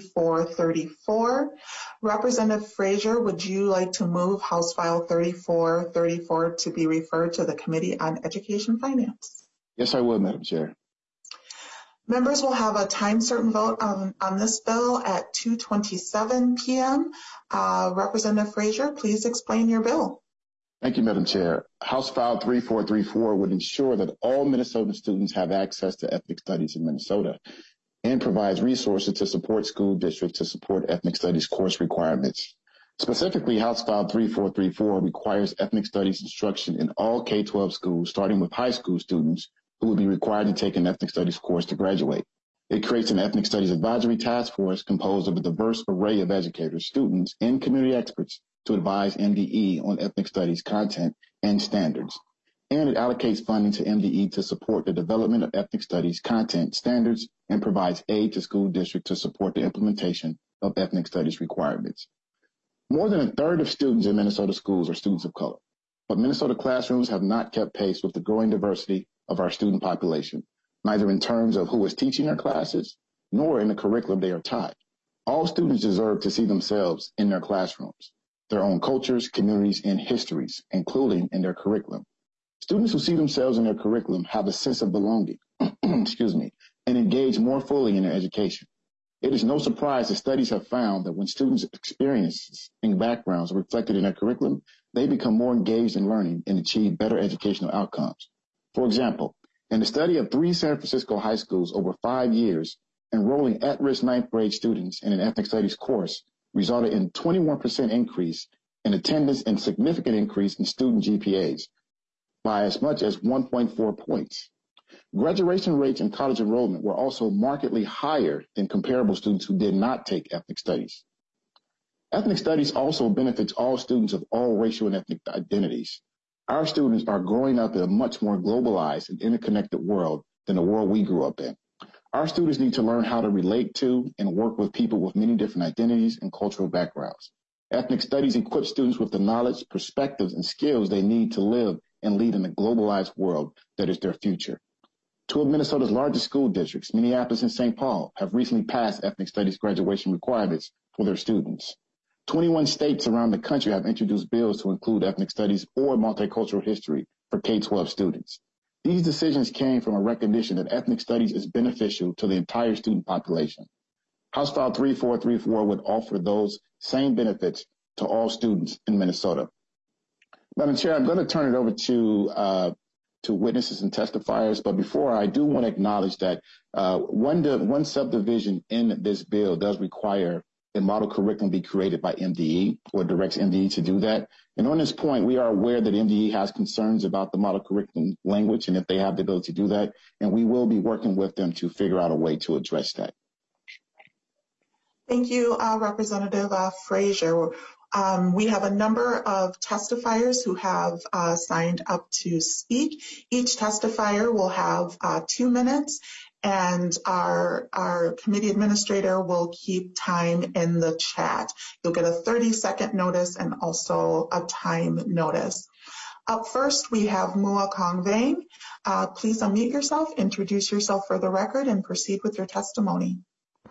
3434. Representative Frazier, would you like to move House File 3434 to be referred to the Committee on Education Finance? Yes, I would, Madam Chair. Members will have a time certain vote on this bill at 2:27 p.m. Representative Frazier, please explain your bill. Thank you, Madam Chair. House File 3434 would ensure that all Minnesotan students have access to ethnic studies in Minnesota and provides resources to support school districts to support ethnic studies course requirements. Specifically, House File 3434 requires ethnic studies instruction in all K-12 schools, starting with high school students who will be required to take an ethnic studies course to graduate. It creates an ethnic studies advisory task force composed of a diverse array of educators, students, and community experts to advise MDE on ethnic studies content and standards. And it allocates funding to MDE to support the development of ethnic studies content standards and provides aid to school districts to support the implementation of ethnic studies requirements. More than a third of students in Minnesota schools are students of color, but Minnesota classrooms have not kept pace with the growing diversity of our student population, neither in terms of who is teaching their classes, nor in the curriculum they are taught. All students deserve to see themselves in their classrooms, their own cultures, communities, and histories, including in their curriculum. Students who see themselves in their curriculum have a sense of belonging, and engage more fully in their education. It is no surprise that studies have found that when students' experiences and backgrounds are reflected in their curriculum, they become more engaged in learning and achieve better educational outcomes. For example, in the study of 3 San Francisco high schools over 5 years, enrolling at-risk 9th grade students in an ethnic studies course resulted in 21% increase in attendance and significant increase in student GPAs by as much as 1.4 points. Graduation rates and college enrollment were also markedly higher than comparable students who did not take ethnic studies. Ethnic studies also benefits all students of all racial and ethnic identities. Our students are growing up in a much more globalized and interconnected world than the world we grew up in. Our students need to learn how to relate to and work with people with many different identities and cultural backgrounds. Ethnic studies equip students with the knowledge, perspectives, and skills they need to live and lead in a globalized world that is their future. 2 of Minnesota's largest school districts, Minneapolis and St. Paul, have recently passed ethnic studies graduation requirements for their students. 21 states around the country have introduced bills to include ethnic studies or multicultural history for K-12 students. These decisions came from a recognition that ethnic studies is beneficial to the entire student population. House File 3434 would offer those same benefits to all students in Minnesota. Madam Chair, I'm going to turn it over to witnesses and testifiers, but before I do want to acknowledge that one subdivision in this bill does require a model curriculum be created by MDE or directs MDE to do that. And on this point, we are aware that MDE has concerns about the model curriculum language and if they have the ability to do that, and we will be working with them to figure out a way to address that. Thank you, Representative Frazier. We have a number of testifiers who have signed up to speak. Each testifier will have 2 minutes, and our committee administrator will keep time in the chat. You'll get a 30-second notice and also a time notice. Up first, we have Mua Kong Vang. Please unmute yourself, introduce yourself for the record, and proceed with your testimony.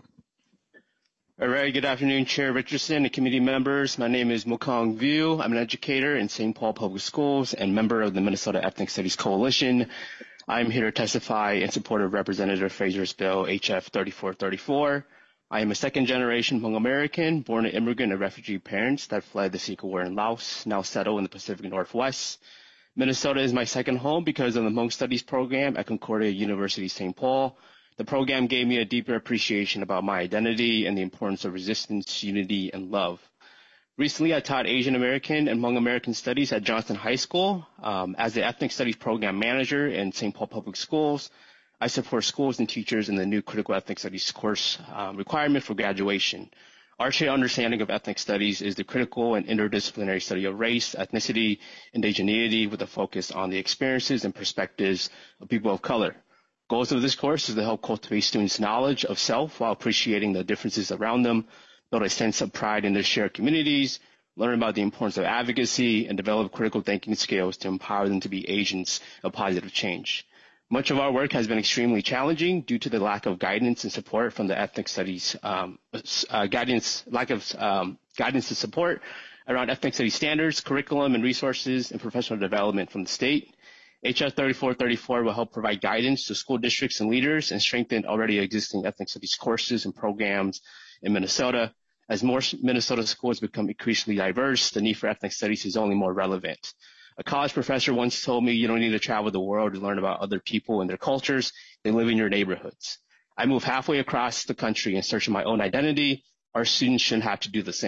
All right, good afternoon, Chair Richardson and committee members. My name is Mukong Vu. I'm an educator in St. Paul Public Schools and member of the Minnesota Ethnic Studies Coalition. I'm here to testify in support of Representative Frazier's bill, HF 3434. I am a second-generation Hmong American, born to immigrant and refugee parents that fled the Sikh War in Laos, now settled in the Pacific Northwest. Minnesota is my second home because of the Hmong Studies program at Concordia University, St. Paul. The program gave me a deeper appreciation about my identity and the importance of resistance, unity, and love. Recently, I taught Asian American and Hmong American Studies at Johnston High School. As the Ethnic Studies Program Manager in St. Paul Public Schools, I support schools and teachers in the new Critical Ethnic Studies course requirement for graduation. Our shared understanding of ethnic studies is the critical and interdisciplinary study of race, ethnicity, indigeneity with a focus on the experiences and perspectives of people of color. Goals of this course is to help cultivate students' knowledge of self while appreciating the differences around them, build a sense of pride in their shared communities, learn about the importance of advocacy, and develop critical thinking skills to empower them to be agents of positive change. Much of our work has been extremely challenging due to the lack of guidance and support from the ethnic studies, guidance and support around ethnic studies standards, curriculum and resources, and professional development from the state. HR 3434 will help provide guidance to school districts and leaders and strengthen already existing ethnic studies courses and programs in Minnesota. As more Minnesota schools become increasingly diverse, the need for ethnic studies is only more relevant. A college professor once told me you don't need to travel the world to learn about other people and their cultures. They live in your neighborhoods. I moved halfway across the country in search of my own identity. Our students shouldn't have to do the same.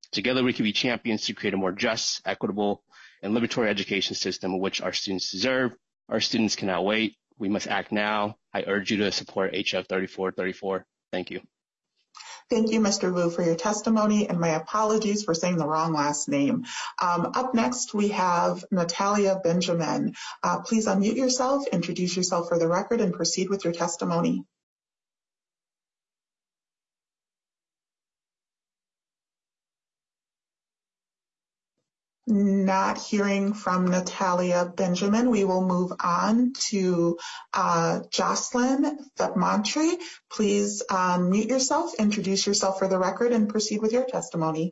Together, we can be champions to create a more just, equitable, and liberatory education system in which our students deserve. Our students cannot wait. We must act now. I urge you to support HF 3434. Thank you. Thank you, Mr. Wu, for your testimony, and my apologies for saying the wrong last name. Up next, we have Natalia Benjamin. Please unmute yourself, introduce yourself for the record, and proceed with your testimony. Not hearing from Natalia Benjamin, we will move on to Jocelyn Thepmantry. Please mute yourself, introduce yourself for the record, and proceed with your testimony.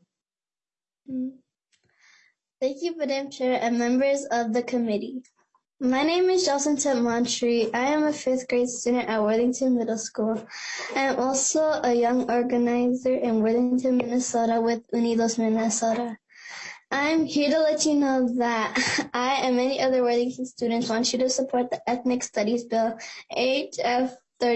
Thank you, Madam Chair and members of the committee. My name is Jocelyn Thepmantry. I am a 5th grade student at Worthington Middle School. I am also a young organizer in Worthington, Minnesota with Unidos Minnesota. I'm here to let you know that I and many other Worthington students want you to support the Ethnic Studies Bill, HF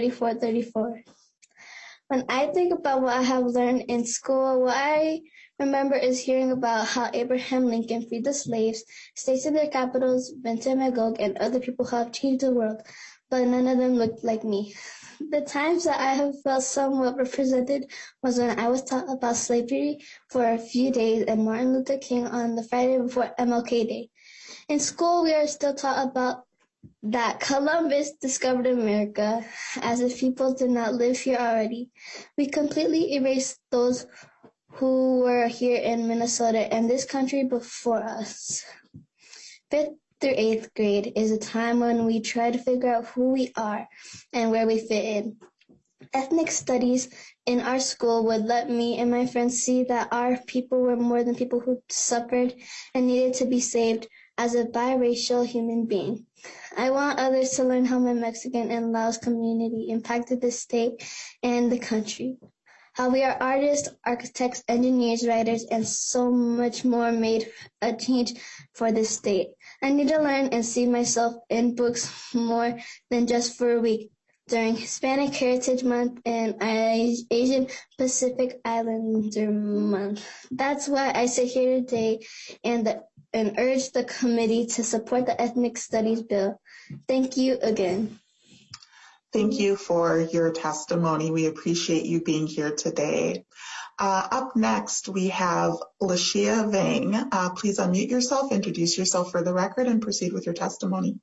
3434. When I think about what I have learned in school, what I remember is hearing about how Abraham Lincoln freed the slaves, states in their capitals, Vincent van Gogh, and other people who have changed the world, but none of them looked like me. The times that I have felt somewhat represented was when I was taught about slavery for a few days and Martin Luther King on the Friday before MLK Day. In school, we are still taught about that Columbus discovered America, as if people did not live here already. We completely erased those who were here in Minnesota and this country before us. 5th through 8th grade is a time when we try to figure out who we are and where we fit in. Ethnic studies in our school would let me and my friends see that our people were more than people who suffered and needed to be saved as a biracial human being. I want others to learn how my Mexican and Laos community impacted the state and the country. How we are artists, architects, engineers, writers, and so much more made a change for this state. I need to learn and see myself in books more than just for a week during Hispanic Heritage Month and Asian Pacific Islander Month. That's why I sit here today and urge the committee to support the Ethnic Studies Bill. Thank you again. Thank you for your testimony. We appreciate you being here today. Up next, we have Lashia Vang. Please unmute yourself, introduce yourself for the record, and proceed with your testimony.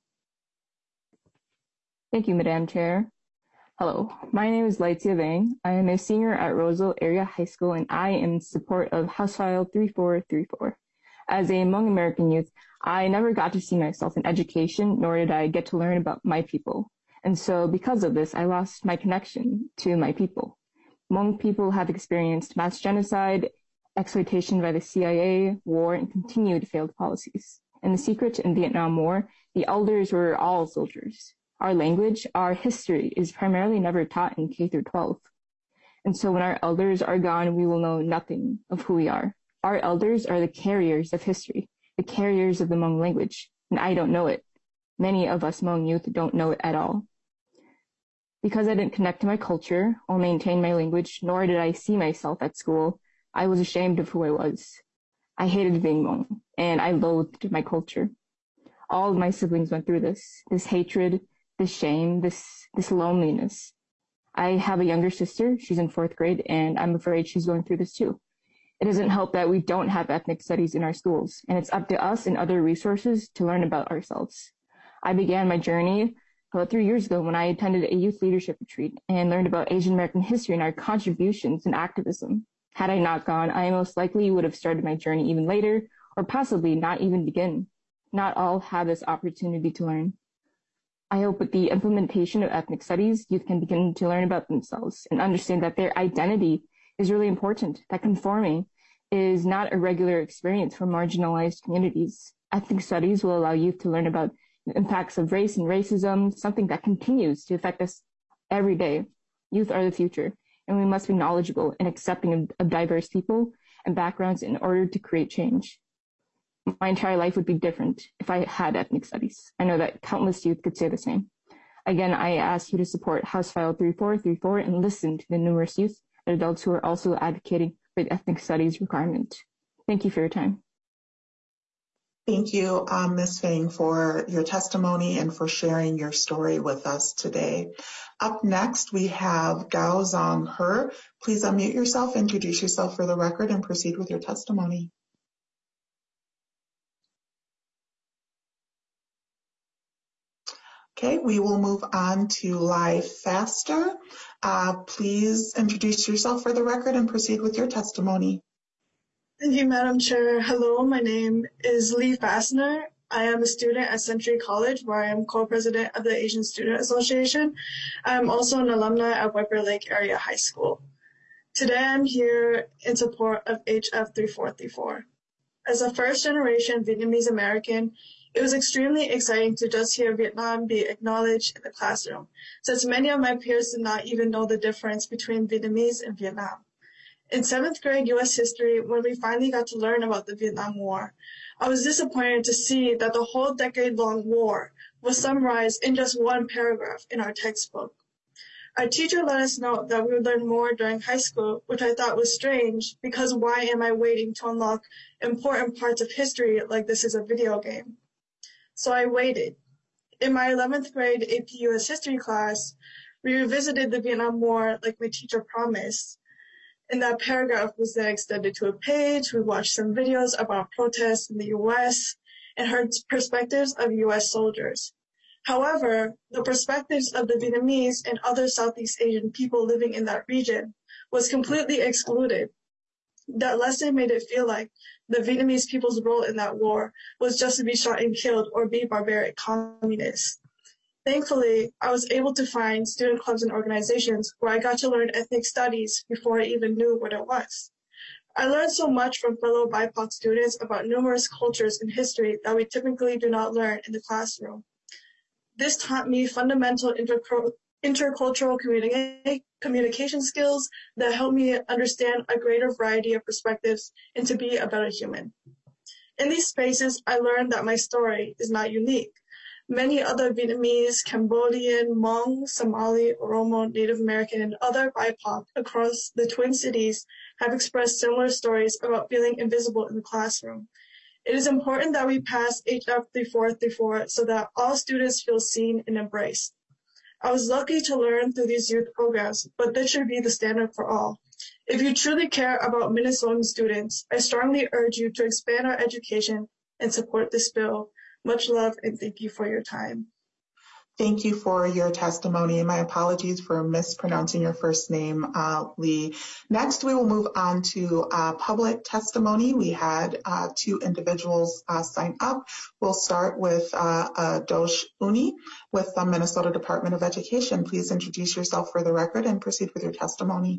Thank you, Madam Chair. Hello, my name is Laitia Vang. I am a senior at Roseville Area High School, and I am in support of House File 3434. As a Hmong American youth, I never got to see myself in education, nor did I get to learn about my people. And so because of this, I lost my connection to my people. Hmong people have experienced mass genocide, exploitation by the CIA, war, and continued failed policies. In the secret in Vietnam War, the elders were all soldiers. Our language, our history is primarily never taught in K through 12. And so when our elders are gone, we will know nothing of who we are. Our elders are the carriers of history, the carriers of the Hmong language, and I don't know it. Many of us Hmong youth don't know it at all. Because I didn't connect to my culture or maintain my language, nor did I see myself at school, I was ashamed of who I was. I hated being Hmong, and I loathed my culture. All of my siblings went through this hatred, this shame, this loneliness. I have a younger sister. She's in 4th grade, and I'm afraid she's going through this too. It doesn't help that we don't have ethnic studies in our schools, and it's up to us and other resources to learn about ourselves. I began my journey about 3 years ago when I attended a youth leadership retreat and learned about Asian American history and our contributions in activism. Had I not gone, I most likely would have started my journey even later, or possibly not even begin. Not all have this opportunity to learn. I hope with the implementation of ethnic studies, youth can begin to learn about themselves and understand that their identity is really important, that conforming is not a regular experience for marginalized communities. Ethnic studies will allow youth to learn about the impacts of race and racism, something that continues to affect us every day. Youth are the future, and we must be knowledgeable and accepting of diverse people and backgrounds in order to create change. My entire life would be different if I had ethnic studies. I know that countless youth could say the same. Again, I ask you to support House File 3434 and listen to the numerous youth and adults who are also advocating for the ethnic studies requirement. Thank you for your time. Thank you, Ms. Fang, for your testimony and for sharing your story with us today. Up next, we have Gao Zong He. Please unmute yourself, introduce yourself for the record, and proceed with your testimony. Okay, we will move on to Lai Faster. Please introduce yourself for the record and proceed with your testimony. Thank you, Madam Chair. Hello, my name is Lee Fastener. I am a student at Century College, where I am co-president of the Asian Student Association. I am also an alumni at White Lake Area High School. Today, I'm here in support of HF 3434. As a first-generation Vietnamese American, it was extremely exciting to just hear Vietnam be acknowledged in the classroom, since many of my peers did not even know the difference between Vietnamese and Vietnam. In 7th grade U.S. history, when we finally got to learn about the Vietnam War, I was disappointed to see that the whole decade-long war was summarized in just one paragraph in our textbook. Our teacher let us know that we would learn more during high school, which I thought was strange, because why am I waiting to unlock important parts of history like this is a video game? So I waited. In my 11th grade AP U.S. history class, we revisited the Vietnam War like my teacher promised. And that paragraph was then extended to a page. We watched some videos about protests in the U.S. and heard perspectives of U.S. soldiers. However, the perspectives of the Vietnamese and other Southeast Asian people living in that region was completely excluded. That lesson made it feel like the Vietnamese people's role in that war was just to be shot and killed or be barbaric communists. Thankfully, I was able to find student clubs and organizations where I got to learn ethnic studies before I even knew what it was. I learned so much from fellow BIPOC students about numerous cultures and history that we typically do not learn in the classroom. This taught me fundamental intercultural communication skills that helped me understand a greater variety of perspectives and to be a better human. In these spaces, I learned that my story is not unique. Many other Vietnamese, Cambodian, Hmong, Somali, Oromo, Native American, and other BIPOC across the Twin Cities have expressed similar stories about feeling invisible in the classroom. It is important that we pass HF 3434 so that all students feel seen and embraced. I was lucky to learn through these youth programs, but this should be the standard for all. If you truly care about Minnesotan students, I strongly urge you to expand our education and support this bill. Much love and thank you for your time. Thank you for your testimony, and my apologies for mispronouncing your first name, Lee. Next, we will move on to public testimony. We had 2 individuals sign up. We'll start with Dosh Uni with the Minnesota Department of Education. Please introduce yourself for the record and proceed with your testimony.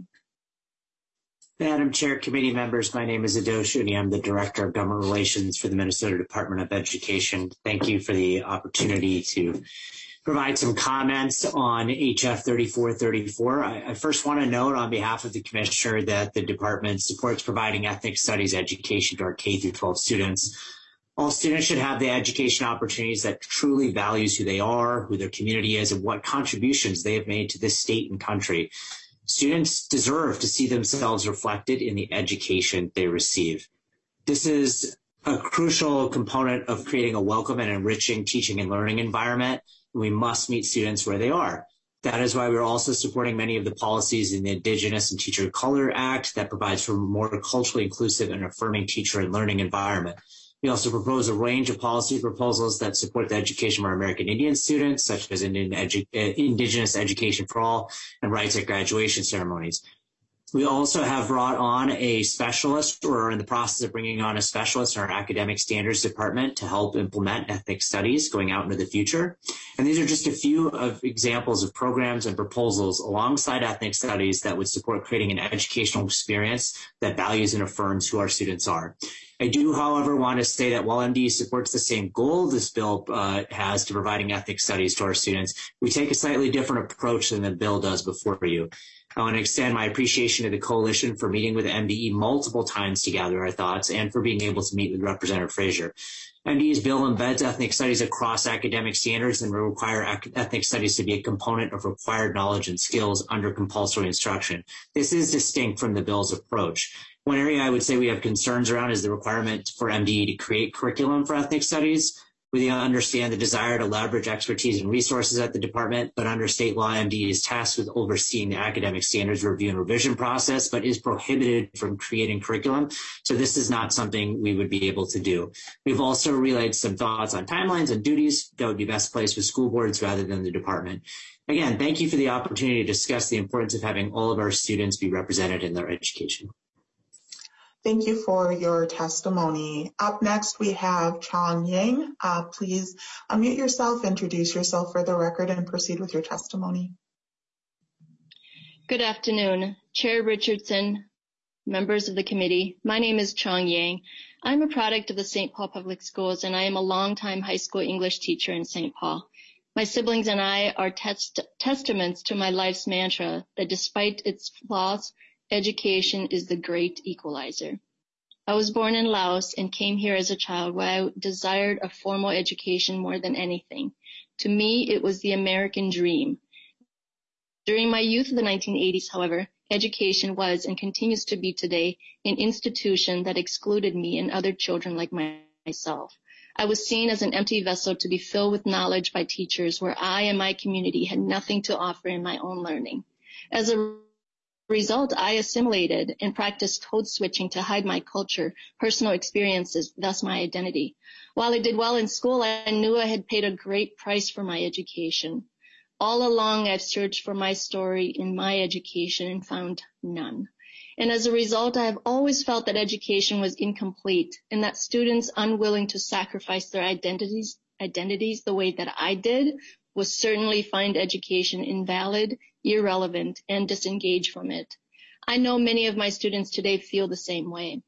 Madam Chair, committee members, my name is Adosh Uni. I'm the Director of Government Relations for the Minnesota Department of Education. Thank you for the opportunity to provide some comments on HF 3434. I first want to note on behalf of the Commissioner that the Department supports providing ethnic studies education to our K-12 students. All students should have the education opportunities that truly values who they are, who their community is, and what contributions they have made to this state and country. Students deserve to see themselves reflected in the education they receive. This is a crucial component of creating a welcome and enriching teaching and learning environment. We must meet students where they are. That is why we're also supporting many of the policies in the Indigenous and Teacher of Color Act that provides for a more culturally inclusive and affirming teacher and learning environment. We also propose a range of policy proposals that support the education of our American Indian students, such as Indigenous Education for All and rights at graduation ceremonies. We also have brought on a specialist, or are in the process of bringing on a specialist in our Academic Standards Department to help implement ethnic studies going out into the future. And these are just a few of examples of programs and proposals alongside ethnic studies that would support creating an educational experience that values and affirms who our students are. I do, however, want to say that while MDE supports the same goal this bill has to providing ethnic studies to our students, we take a slightly different approach than the bill does before you. I want to extend my appreciation to the coalition for meeting with MDE multiple times to gather our thoughts and for being able to meet with Representative Frazier. MDE's bill embeds ethnic studies across academic standards and will require ethnic studies to be a component of required knowledge and skills under compulsory instruction. This is distinct from the bill's approach. One area I would say we have concerns around is the requirement for MDE to create curriculum for ethnic studies. We understand the desire to leverage expertise and resources at the department, but under state law, MDE is tasked with overseeing the academic standards review and revision process, but is prohibited from creating curriculum. So this is not something we would be able to do. We've also relayed some thoughts on timelines and duties that would be best placed with school boards rather than the department. Again, thank you for the opportunity to discuss the importance of having all of our students be represented in their education. Thank you for your testimony. Up next, we have Chong Yang. Please unmute yourself, introduce yourself for the record, and proceed with your testimony. Good afternoon, Chair Richardson, members of the committee. My name is Chong Yang. I'm a product of the St. Paul Public Schools, and I am a longtime high school English teacher in St. Paul. My siblings and I are testaments to my life's mantra that despite its flaws, education is the great equalizer. I was born in Laos and came here as a child where I desired a formal education more than anything. To me, it was the American dream. During my youth of the 1980s, however, education was and continues to be today an institution that excluded me and other children like myself. I was seen as an empty vessel to be filled with knowledge by teachers where I and my community had nothing to offer in my own learning. As a result, I assimilated and practiced code switching to hide my culture, personal experiences, thus my identity. While I did well in school, I knew I had paid a great price for my education. All along, I've searched for my story in my education and found none. And as a result, I have always felt that education was incomplete and that students unwilling to sacrifice their identities the way that I did will certainly find education invalid, irrelevant, and disengage from it. I know many of my students today feel the same way.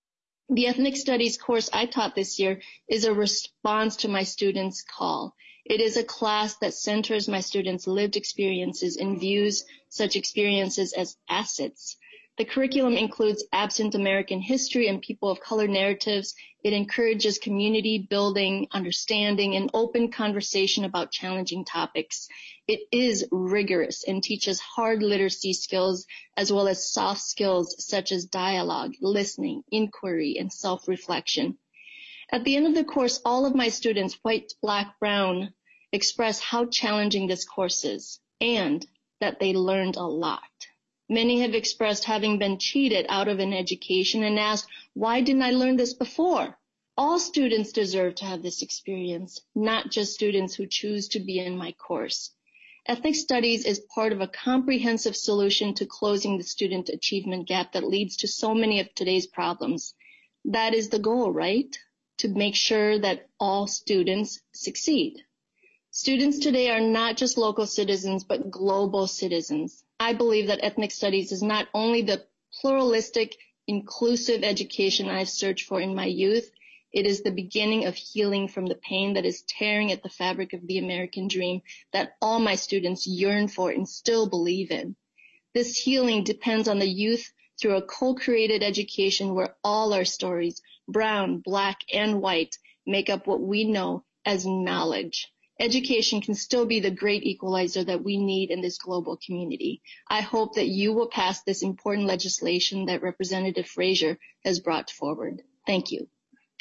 The Ethnic Studies course I taught this year is a response to my students' call. It is a class that centers my students' lived experiences and views such experiences as assets. The curriculum includes absent American history and people of color narratives. It encourages community building, understanding, and open conversation about challenging topics. It is rigorous and teaches hard literacy skills as well as soft skills such as dialogue, listening, inquiry, and self-reflection. At the end of the course, all of my students, white, black, brown, express how challenging this course is and that they learned a lot. Many have expressed having been cheated out of an education and asked, why didn't I learn this before? All students deserve to have this experience, not just students who choose to be in my course. Ethnic Studies is part of a comprehensive solution to closing the student achievement gap that leads to so many of today's problems. That is the goal, right? To make sure that all students succeed. Students today are not just local citizens, but global citizens. I believe that Ethnic Studies is not only the pluralistic, inclusive education I've searched for in my youth, it is the beginning of healing from the pain that is tearing at the fabric of the American dream that all my students yearn for and still believe in. This healing depends on the youth through a co-created education where all our stories, brown, black, and white, make up what we know as knowledge. Education can still be the great equalizer that we need in this global community. I hope that you will pass this important legislation that Representative Frazier has brought forward. Thank you.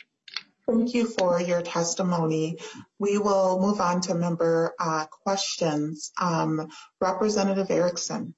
Thank you for your testimony. We will move on to member questions. Representative Erickson.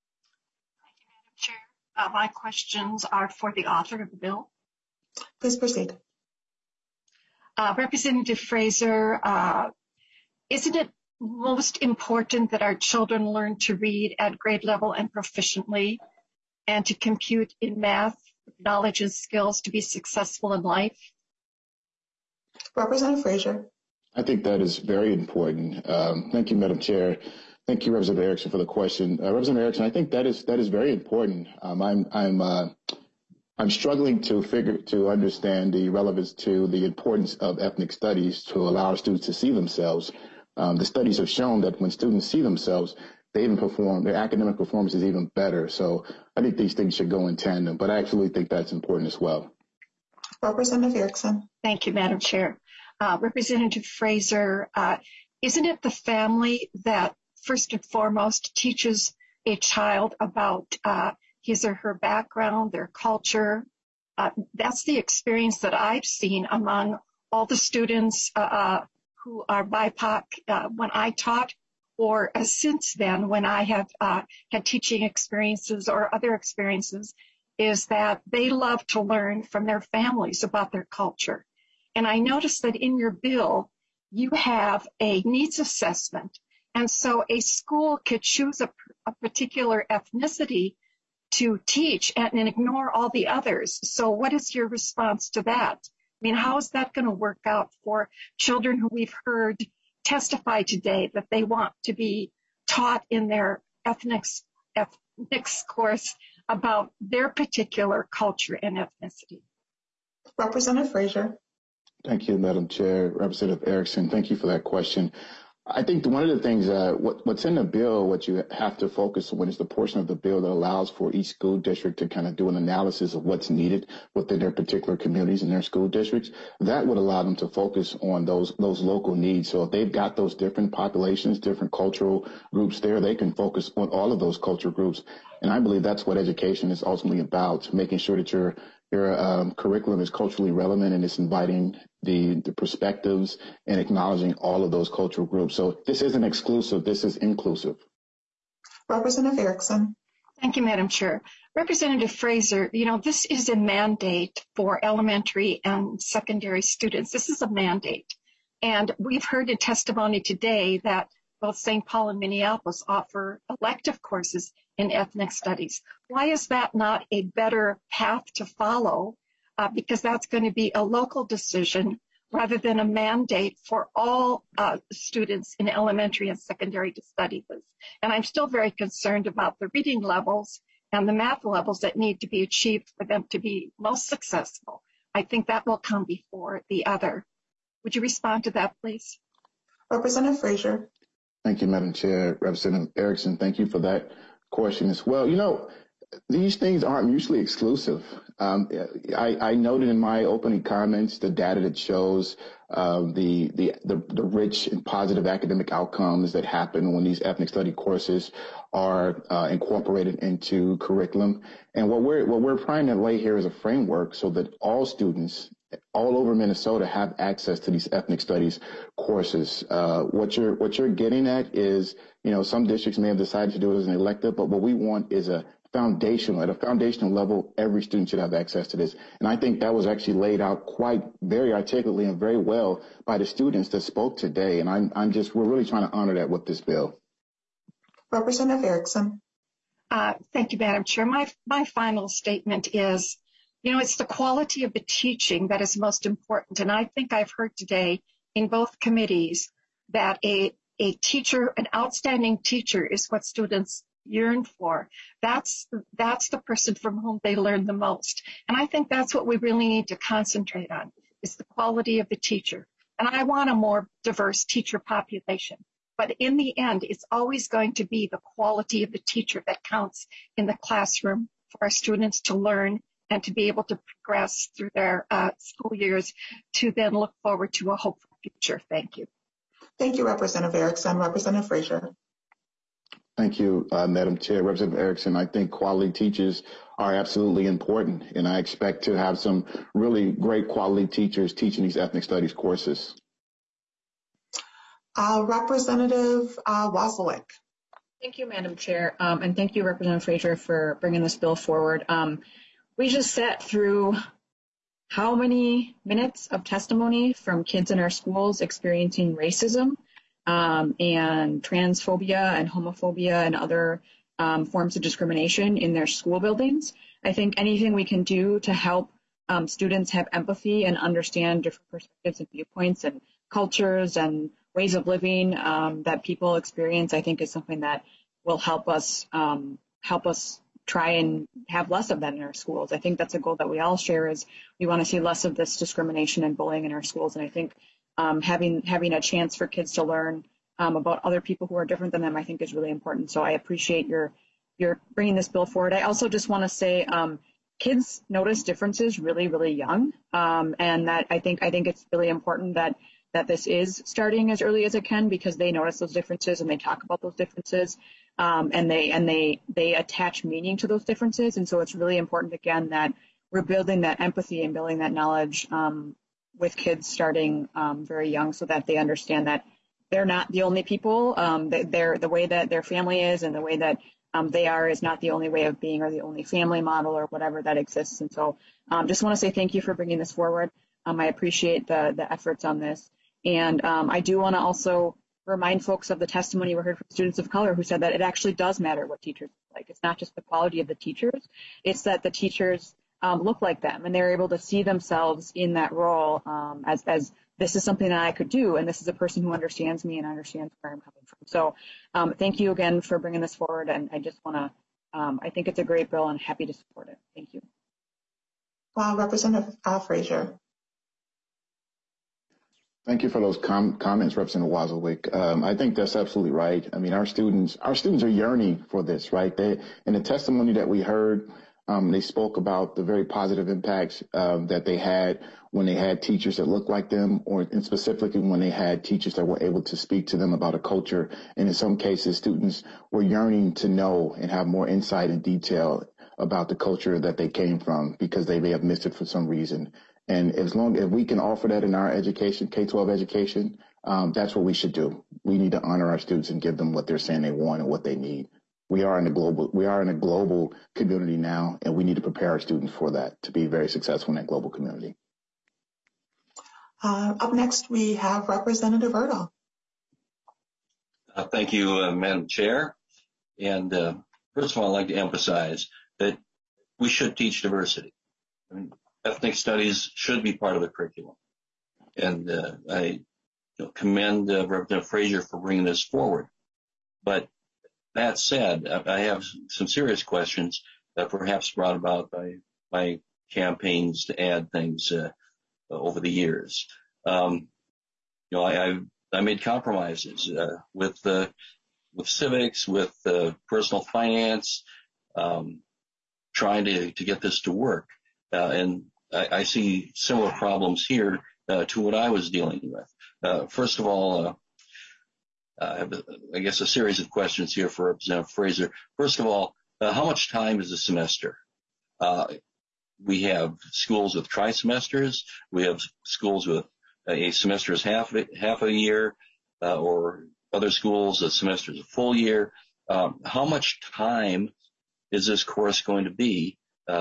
Chair, my questions are for the author of the bill. Please proceed. Representative Frazier, isn't it most important that our children learn to read at grade level and proficiently and to compute in math, knowledge, and skills to be successful in life? Representative Frazier. I think that is very important. Thank you, Madam Chair. Thank you, Representative Erickson, for the question. Representative Erickson, I think that is very important. I'm struggling to understand the relevance to the importance of ethnic studies to allow our students to see themselves. The studies have shown that when students see themselves, they even perform, their academic performance is even better. So I think these things should go in tandem, but I absolutely think that's important as well. Representative Erickson. Thank you, Madam Chair. Representative Frazier, isn't it the family that first and foremost teaches a child about his or her background, their culture. That's the experience that I've seen among all the students who are BIPOC when I taught, or since then when I have had teaching experiences or other experiences, is that they love to learn from their families about their culture. And I noticed that in your bill, you have a needs assessment. And so a school could choose a particular ethnicity to teach and ignore all the others. So what is your response to that? I mean, how is that going to work out for children who we've heard testify today that they want to be taught in their ethnics course about their particular culture and ethnicity? Representative Frazier. Thank you, Madam Chair. Representative Erickson, thank you for that question. I think one of the things, what's in the bill, what you have to focus on is the portion of the bill that allows for each school district to kind of do an analysis of what's needed within their particular communities and their school districts. That would allow them to focus on those local needs. So if they've got those different populations, different cultural groups there, they can focus on all of those cultural groups. And I believe that's what education is ultimately about, making sure that your curriculum is culturally relevant and it's inviting the perspectives and acknowledging all of those cultural groups. So this isn't exclusive, this is inclusive. Representative Erickson. Thank you, Madam Chair. Representative Frazier, this is a mandate for elementary and secondary students. This is a mandate. And we've heard in testimony today that both St. Paul and Minneapolis offer elective courses in ethnic studies. Why is that not a better path to follow? Because that's going to be a local decision rather than a mandate for all students in elementary and secondary to study this. And I'm still very concerned about the reading levels and the math levels that need to be achieved for them to be most successful. I think that will come before the other. Would you respond to that, please? Representative Frazier. Thank you, Madam Chair. Representative Erickson, thank you for that question as well. These things aren't mutually exclusive. I noted in my opening comments the data that shows the rich and positive academic outcomes that happen when these ethnic study courses are incorporated into curriculum. And what we're trying to lay here is a framework so that all students all over Minnesota have access to these ethnic studies courses. What you're getting at is, some districts may have decided to do it as an elective, but what we want is at a foundational level, every student should have access to this. And I think that was actually laid out very articulately and very well by the students that spoke today. And we're really trying to honor that with this bill. Representative Erickson. Thank you, Madam Chair. My final statement is, it's the quality of the teaching that is most important. And I think I've heard today in both committees that a teacher, an outstanding teacher, is what students yearn for. That's the person from whom they learn the most. And I think that's what we really need to concentrate on, is the quality of the teacher. And I want a more diverse teacher population. But in the end, it's always going to be the quality of the teacher that counts in the classroom for our students to learn and to be able to progress through their school years to then look forward to a hopeful future. Thank you. Thank you, Representative Erickson. Representative Frazier. Thank you, Madam Chair. Representative Erickson, I think quality teachers are absolutely important, and I expect to have some really great quality teachers teaching these ethnic studies courses. Representative Wozniak. Thank you, Madam Chair, and thank you, Representative Frazier, for bringing this bill forward. We just sat through how many minutes of testimony from kids in our schools experiencing racism and transphobia and homophobia and other forms of discrimination in their school buildings. I think anything we can do to help students have empathy and understand different perspectives and viewpoints and cultures and ways of living that people experience, I think is something that will help us try and have less of that in our schools. I think that's a goal that we all share, is we want to see less of this discrimination and bullying in our schools. And I think having a chance for kids to learn about other people who are different than them, I think is really important. So I appreciate your bringing this bill forward. I also just want to say kids notice differences really, really young. And that I think it's really important that this is starting as early as it can, because they notice those differences and they talk about those differences. and they attach meaning to those differences. And so it's really important, again, that we're building that empathy and building that knowledge with kids starting very young, so that they understand that they're not the only people. The way that their family is and the way that they are is not the only way of being or the only family model or whatever that exists. And so just want to say thank you for bringing this forward. I appreciate the efforts on this. And I do want to also remind folks of the testimony we heard from students of color who said that it actually does matter what teachers look like. It's not just the quality of the teachers, it's that the teachers look like them and they're able to see themselves in that role as this is something that I could do, and this is a person who understands me and understands where I'm coming from. So thank you again for bringing this forward, and I just want to, I think it's a great bill and happy to support it. Thank you. Representative Frazier. Thank you for those comments, Representative Wazelwick. I think that's absolutely right. I mean, our students are yearning for this, right? In the testimony that we heard, they spoke about the very positive impacts that they had when they had teachers that looked like them, and specifically when they had teachers that were able to speak to them about a culture. And in some cases, students were yearning to know and have more insight and detail about the culture that they came from because they may have missed it for some reason. And as we can offer that in our education, K-12 education, that's what we should do. We need to honor our students and give them what they're saying they want and what they need. We are in a global community now, and we need to prepare our students for that to be very successful in that global community. Up next, we have Representative Erdahl. Thank you, Madam Chair. And first of all, I'd like to emphasize that we should teach diversity. I mean, ethnic studies should be part of the curriculum. And I commend Representative Frazier for bringing this forward. But that said, I have some serious questions perhaps brought about by my campaigns to add things over the years. I made compromises with civics, with personal finance, trying to get this to work. And I see similar problems here to what I was dealing with. First of all, I have, I guess, a series of questions here for Representative Frazier. First of all, how much time is a semester? We have schools with tri-semesters. We have schools with a semester is half a year, or other schools a semester is a full year. How much time is this course going to be?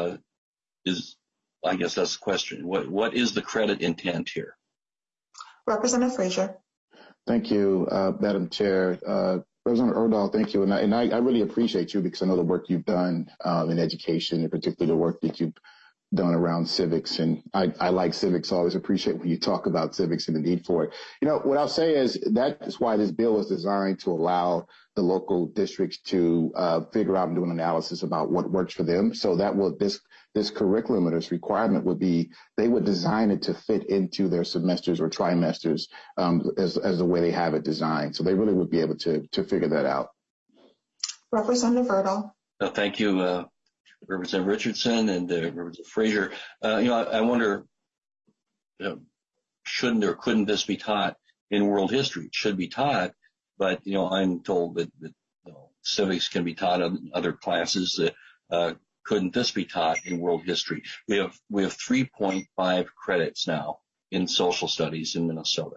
I guess that's the question. What is the credit intent here? Representative Frazier. Thank you, Madam Chair. Representative Erdahl, thank you. And I really appreciate you because I know the work you've done in education, and particularly the work that you've done around civics. And I like civics. I always appreciate when you talk about civics and the need for it. What I'll say is that is why this bill is designed to allow the local districts to figure out and do an analysis about what works for them. So that will this curriculum or this requirement would be, they would design it to fit into their semesters or trimesters as the way they have it designed. So they really would be able to figure that out. Representative Erdahl. Thank you, Representative Richardson and Representative Frazier. I wonder, shouldn't or couldn't this be taught in world history? It should be taught, but I'm told that civics can be taught in other classes. Couldn't this be taught in world history? We have 3.5 credits now in social studies in Minnesota.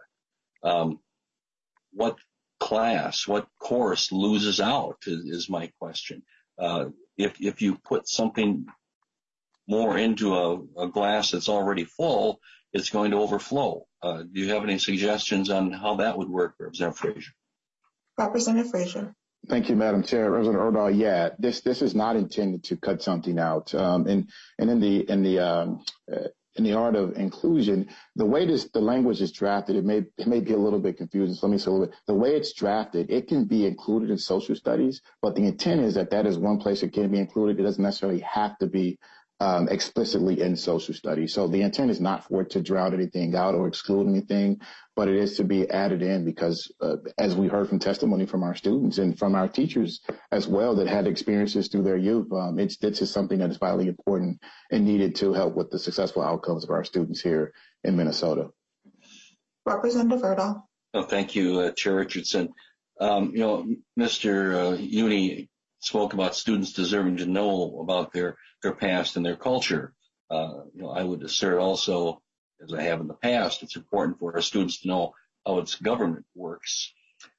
What course loses out is my question. If you put something more into a glass that's already full, it's going to overflow. Do you have any suggestions on how that would work, Representative Frazier? Representative Frazier. Thank you, Madam Chair. Representative Erdahl, yeah, this is not intended to cut something out. And in the art of inclusion, the way the language is drafted, it may be a little bit confusing. So let me say a little bit. The way it's drafted, it can be included in social studies, but the intent is that is one place it can be included. It doesn't necessarily have to be explicitly in social studies. So the intent is not for it to drown anything out or exclude anything, but it is to be added in because as we heard from testimony from our students and from our teachers as well that had experiences through their youth, this is something that is vitally important and needed to help with the successful outcomes of our students here in Minnesota. Representative Erdahl. Thank you, Chair Richardson. Mr. Uni spoke about students deserving to know about their past and their culture. I would assert also, as I have in the past, it's important for our students to know how its government works.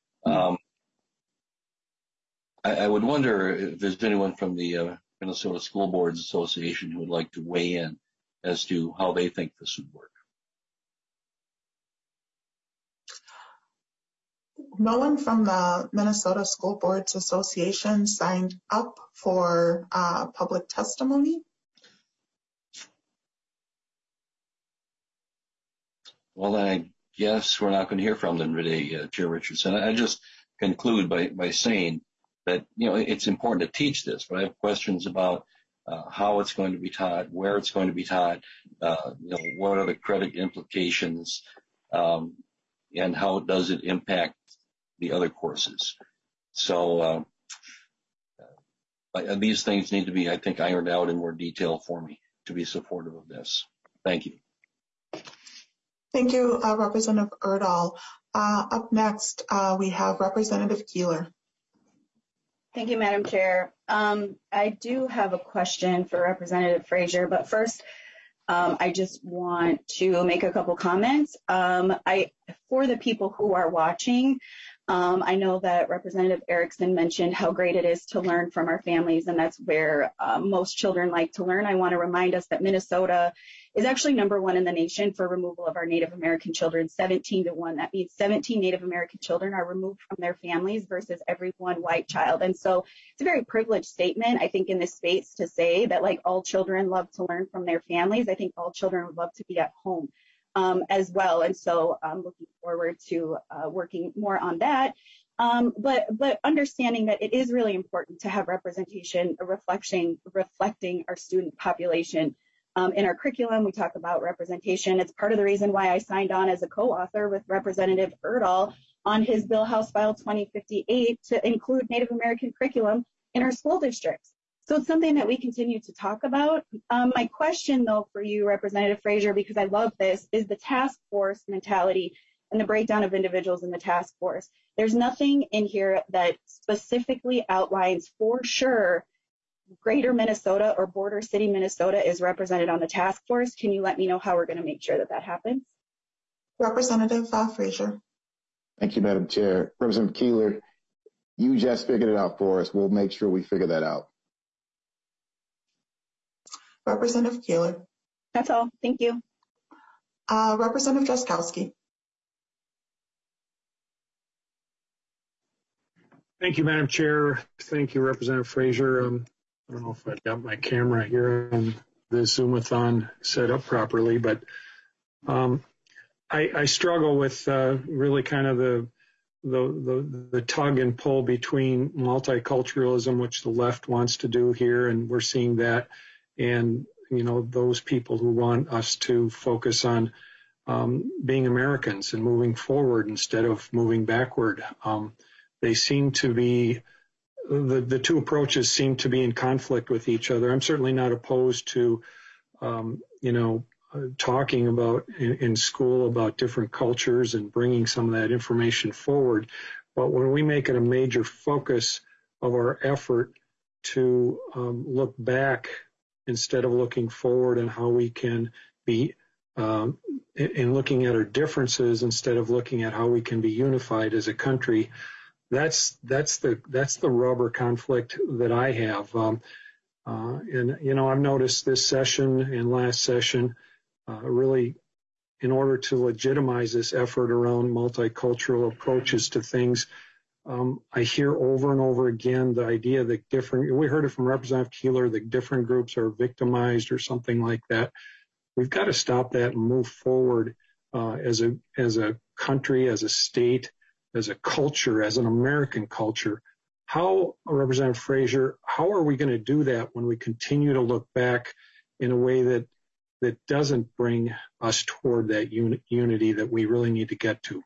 I would wonder if there's anyone from the Minnesota School Boards Association who would like to weigh in as to how they think this would work. No one from the Minnesota School Boards Association signed up for public testimony. Well, I guess we're not going to hear from them today, Chair Richardson. I just conclude by saying that, it's important to teach this, but I have questions about how it's going to be taught, where it's going to be taught, what are the credit implications, and how does it impact the other courses. So these things need to be, I think, ironed out in more detail for me to be supportive of this. Thank you. Thank you, Representative Erdahl. Up next, we have Representative Keeler. Thank you, Madam Chair. I do have a question for Representative Frazier, but first, I just want to make a couple comments. For the people who are watching, I know that Representative Erickson mentioned how great it is to learn from our families, and that's where most children like to learn. I want to remind us that Minnesota is actually #1 in the nation for removal of our Native American children, 17-1. That means 17 Native American children are removed from their families versus every one white child. And so it's a very privileged statement, I think, in this space to say that, like, all children love to learn from their families. I think all children would love to be at home as well. And so I'm looking forward to working more on that. But understanding that it is really important to have representation, reflecting our student population. In our curriculum, we talk about representation. It's part of the reason why I signed on as a co-author with Representative Erdahl on his bill, House File 2058, to include Native American curriculum in our school districts. So it's something that we continue to talk about. My question, though, for you, Representative Frazier, because I love this, is the task force mentality and the breakdown of individuals in the task force. There's nothing in here that specifically outlines for sure Greater Minnesota or Border City, Minnesota is represented on the task force. Can you let me know how we're going to make sure that that happens? Representative Frazier. Thank you, Madam Chair. Representative Keeler, you just figured it out for us. We'll make sure we figure that out. Representative Keeler. That's all. Thank you. Representative Jaskowski. Thank you, Madam Chair. Thank you, Representative Frazier. I don't know if I've got my camera here and the Zoomathon set up properly, but I struggle with really kind of the tug and pull between multiculturalism, which the left wants to do here, and we're seeing that, and those people who want us to focus on being Americans and moving forward instead of moving backward. They seem to be the two approaches seem to be in conflict with each other. I'm certainly not opposed to, talking about in school about different cultures and bringing some of that information forward. But when we make it a major focus of our effort to look back instead of looking forward, and how we can be in looking at our differences instead of looking at how we can be unified as a country, that's the rubber conflict that I have. And I've noticed this session and last session really, in order to legitimize this effort around multicultural approaches to things, I hear over and over again the idea that we heard it from Representative Keeler, that different groups are victimized or something like that. We've got to stop that and move forward as a country, as a state, as a culture, as an American culture. How, Representative Frazier, how are we going to do that when we continue to look back in a way that doesn't bring us toward that unity that we really need to get to?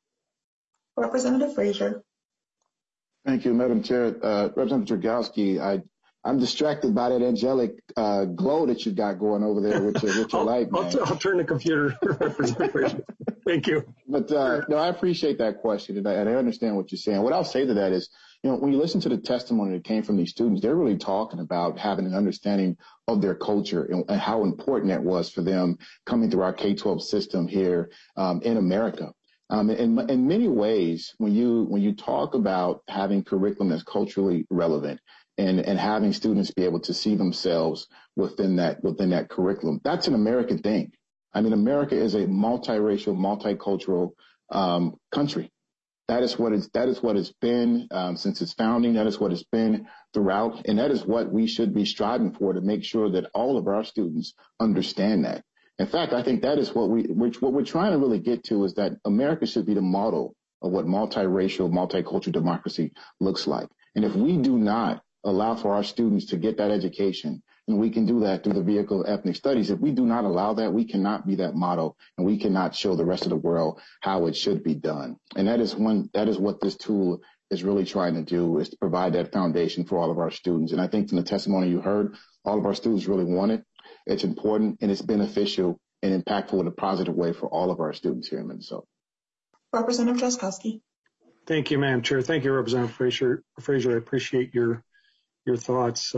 Representative Frazier. Thank you, Madam Chair. Representative Dragowski, I I'm distracted by that angelic glow that you got going over there with your light, man. I'll turn the computer. Thank you. But no, I appreciate that question, and I understand what you're saying. What I'll say to that is, when you listen to the testimony that came from these students, they're really talking about having an understanding of their culture and how important that was for them coming through our K-12 system here in America. In many ways, when you talk about having curriculum that's culturally relevant and having students be able to see themselves within that curriculum, that's an American thing. I mean, America is a multiracial, multicultural country. That is what it's been since its founding. That is what it's been throughout, and that is what we should be striving for, to make sure that all of our students understand that. In fact, I think that is what we're trying to really get to, is that America should be the model of what multiracial, multicultural democracy looks like. And if we do not allow for our students to get that education, and we can do that through the vehicle of ethnic studies, if we do not allow that, we cannot be that model, and we cannot show the rest of the world how it should be done. And that is what this tool is really trying to do, is to provide that foundation for all of our students. And I think from the testimony you heard, all of our students really want it. It's important, and it's beneficial and impactful in a positive way for all of our students here in Minnesota. Representative Drazkowski. Thank you, Madam Chair. Thank you, Representative Frazier. I appreciate your thoughts.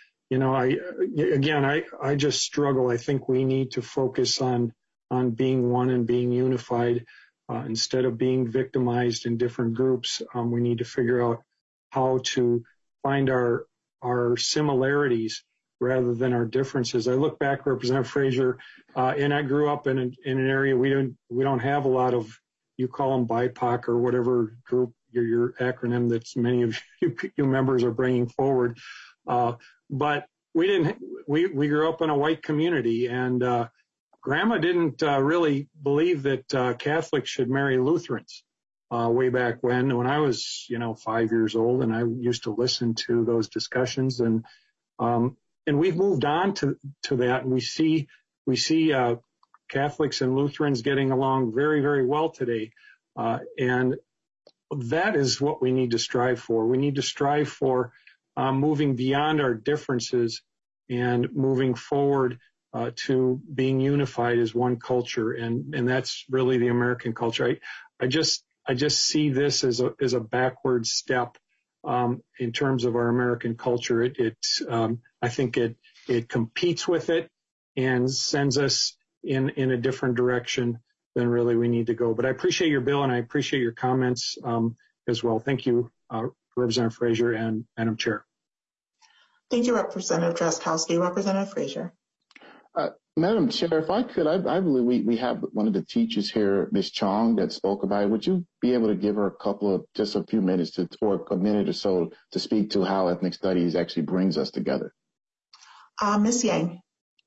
I just struggle. I think we need to focus on being one and being unified instead of being victimized in different groups. We need to figure out how to find our similarities rather than our differences. I look back, Representative Frazier, and I grew up in an area we don't have a lot of, you call them BIPOC or whatever group, your acronym that many of you members are bringing forward. But we grew up in a white community, and Grandma didn't really believe that Catholics should marry Lutherans way back when I was 5 years old, and I used to listen to those discussions, and we've moved on to that, and we see Catholics and Lutherans getting along very, very well today, and that is what we need to strive for. We need to strive for moving beyond our differences and moving forward to being unified as one culture, and that's really the American culture. I just see this as a backward step in terms of our American culture. I think it competes with it and sends us in a different direction than really we need to go. But I appreciate your bill, and I appreciate your comments as well. Thank you, Representative Frazier and Madam Chair. Thank you, Representative Drazkowski. Representative Frazier. Madam Chair, if I could, I believe we have one of the teachers here, Ms. Chong, that spoke about it. Would you be able to give her just a few minutes or a minute or so to speak to how ethnic studies actually brings us together? Ms. Yang.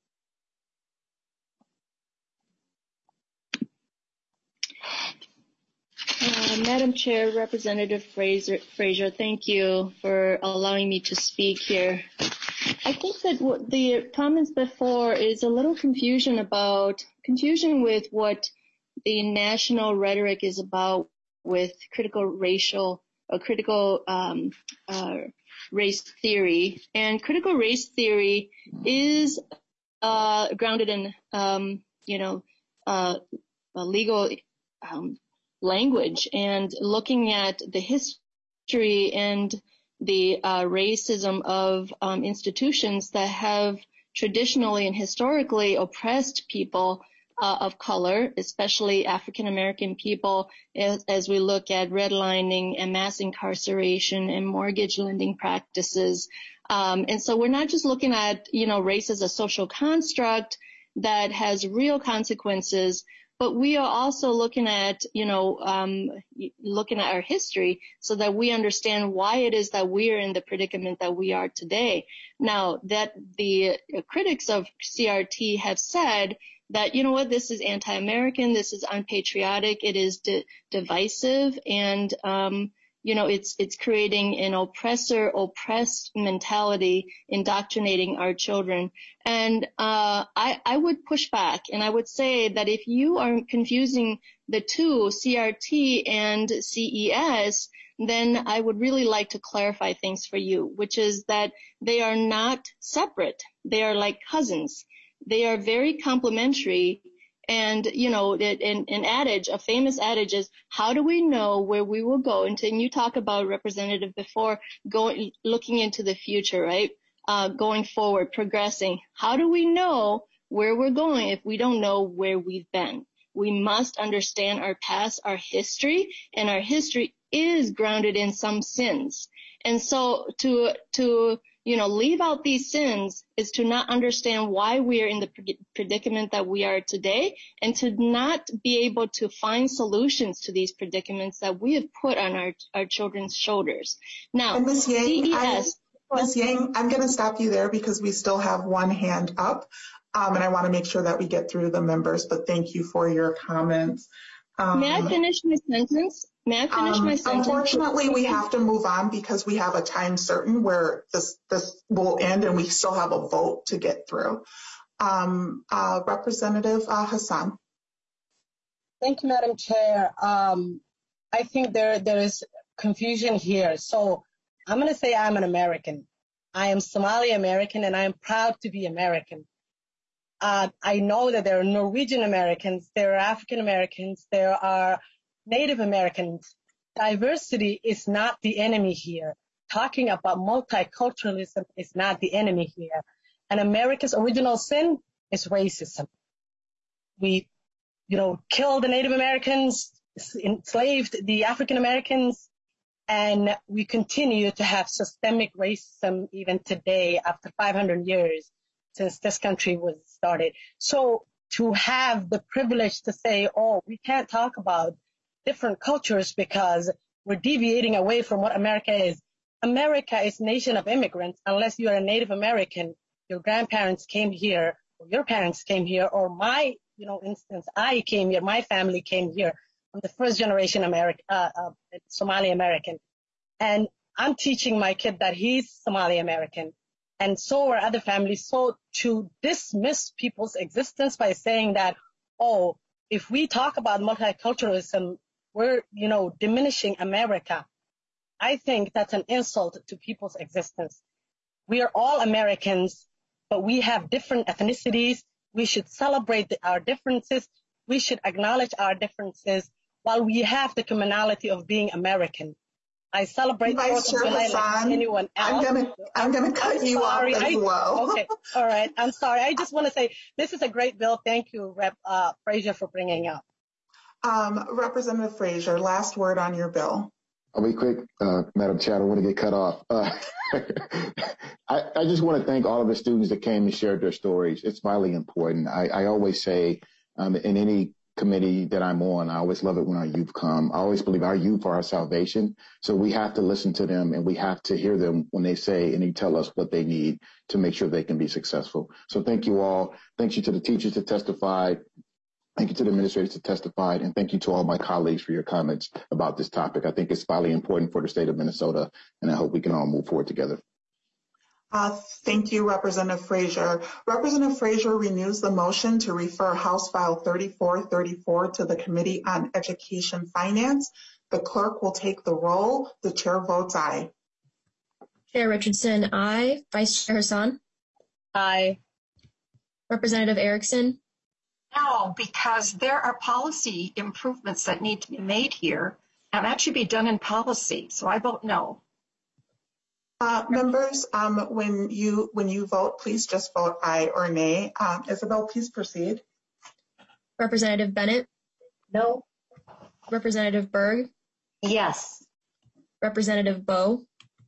Madam Chair, Representative Frazier, thank you for allowing me to speak here. I think that what the comments before is a little confusion with what the national rhetoric is about with critical racial or critical race theory. And critical race theory is grounded in legal language, and looking at the history and the racism of institutions that have traditionally and historically oppressed people of color, especially African American people, as we look at redlining and mass incarceration and mortgage lending practices. And so we're not just looking at, race as a social construct that has real consequences, but we are also looking at, our history so that we understand why it is that we are in the predicament that we are today. Now, that the critics of CRT have said that, this is anti-American, this is unpatriotic, it is divisive, and, it's creating an oppressed mentality, indoctrinating our children. And I would push back, and I would say that if you are confusing the two, CRT and CES, then I would really like to clarify things for you, which is that they are not separate. They are like cousins. They are very complementary. And, a famous adage is, how do we know where we will go? And you talk about, Representative, before looking into the future, right? Going forward, progressing. How do we know where we're going if we don't know where we've been? We must understand our past, our history, and our history is grounded in some sins. And so to leave out these sins is to not understand why we are in the predicament that we are today, and to not be able to find solutions to these predicaments that we have put on our children's shoulders. Now, Ms. Yang, CES. I'm going to stop you there because we still have one hand up, and I want to make sure that we get through the members, but thank you for your comments. May I finish my sentence? Unfortunately, we have to move on because we have a time certain where this will end and we still have a vote to get through. Representative Hassan. Thank you, Madam Chair. I think there is confusion here. So I'm going to say I'm an American. I am Somali American, and I am proud to be American. I know that there are Norwegian Americans, there are African Americans, there are Native Americans. Diversity is not the enemy here. Talking about multiculturalism is not the enemy here. And America's original sin is racism. We, killed the Native Americans, enslaved the African Americans, and we continue to have systemic racism even today after 500 years since this country was started. So to have the privilege to say, we can't talk about different cultures because we're deviating away from what America is. America is a nation of immigrants. Unless you are a Native American, your grandparents came here, or your parents came here, or my, instance, I came here, my family came here. I'm the first generation Somali American. And I'm teaching my kid that he's Somali American. And so are other families. So to dismiss people's existence by saying that, if we talk about multiculturalism, we're, diminishing America. I think that's an insult to people's existence. We are all Americans, but we have different ethnicities. We should celebrate our differences. We should acknowledge our differences while we have the commonality of being American. I celebrate Vice Chair Hassan, like anyone else. I'm going to cut you off as well. Okay, all right. I'm sorry. I just want to say this is a great bill. Thank you, Rep. Frazier, for bringing it up. Representative Frazier, last word on your bill. I'll be quick, Madam Chair. I don't want to get cut off. I just want to thank all of the students that came and shared their stories. It's vitally important. I always say in any committee that I'm on, I always love it when our youth come. I always believe our youth are our salvation. So we have to listen to them, and we have to hear them when they say and they tell us what they need to make sure they can be successful. So thank you all. Thank you to the teachers that testified. Thank you to the administrators that testified, and thank you to all my colleagues for your comments about this topic. I think it's vitally important for the state of Minnesota, and I hope we can all move forward together. Thank you, Representative Frazier. Representative Frazier renews the motion to refer House File 3434 to the Committee on Education Finance. The clerk will take the roll. The chair votes aye. Chair Richardson, aye. Vice Chair Hassan? Aye. Representative Erickson? No, because there are policy improvements that need to be made here, and that should be done in policy. So I vote no. Members, when you vote, please just vote aye or nay. Isabel, please proceed. Representative Bennett? No. Representative Berg? Yes. Representative Bowe?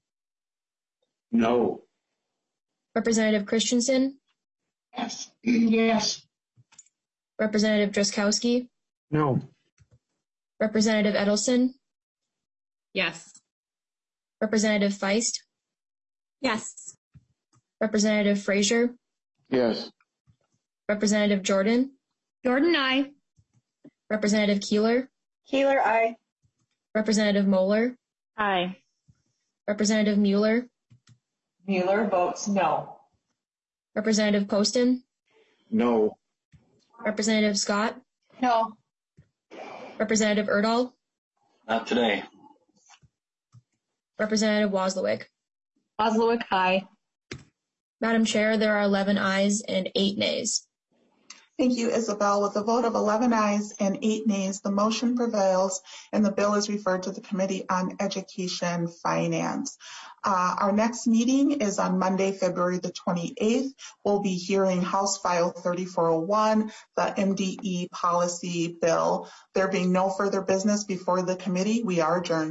No. Representative Christensen? Yes. Yes. Representative Drazkowski? No. Representative Edelson? Yes. Representative Feist? Yes. Representative Frazier? Yes. Representative Jordan? Jordan, aye. Representative Keeler? Keeler, aye. Representative Moeller? Aye. Representative Mueller, Mueller votes no. Representative Poston, No. Representative Scott, No. Representative Erdahl, Not today. Representative Wozlowick. Wozlowick, aye. Madam Chair, there are 11 ayes and 8 nays. Thank you, Isabel. With a vote of 11 ayes and 8 nays, the motion prevails and the bill is referred to the Committee on Education Finance. Our next meeting is on Monday, February the 28th. We'll be hearing House File 3401, the MDE policy bill. There being no further business before the committee, we are adjourned.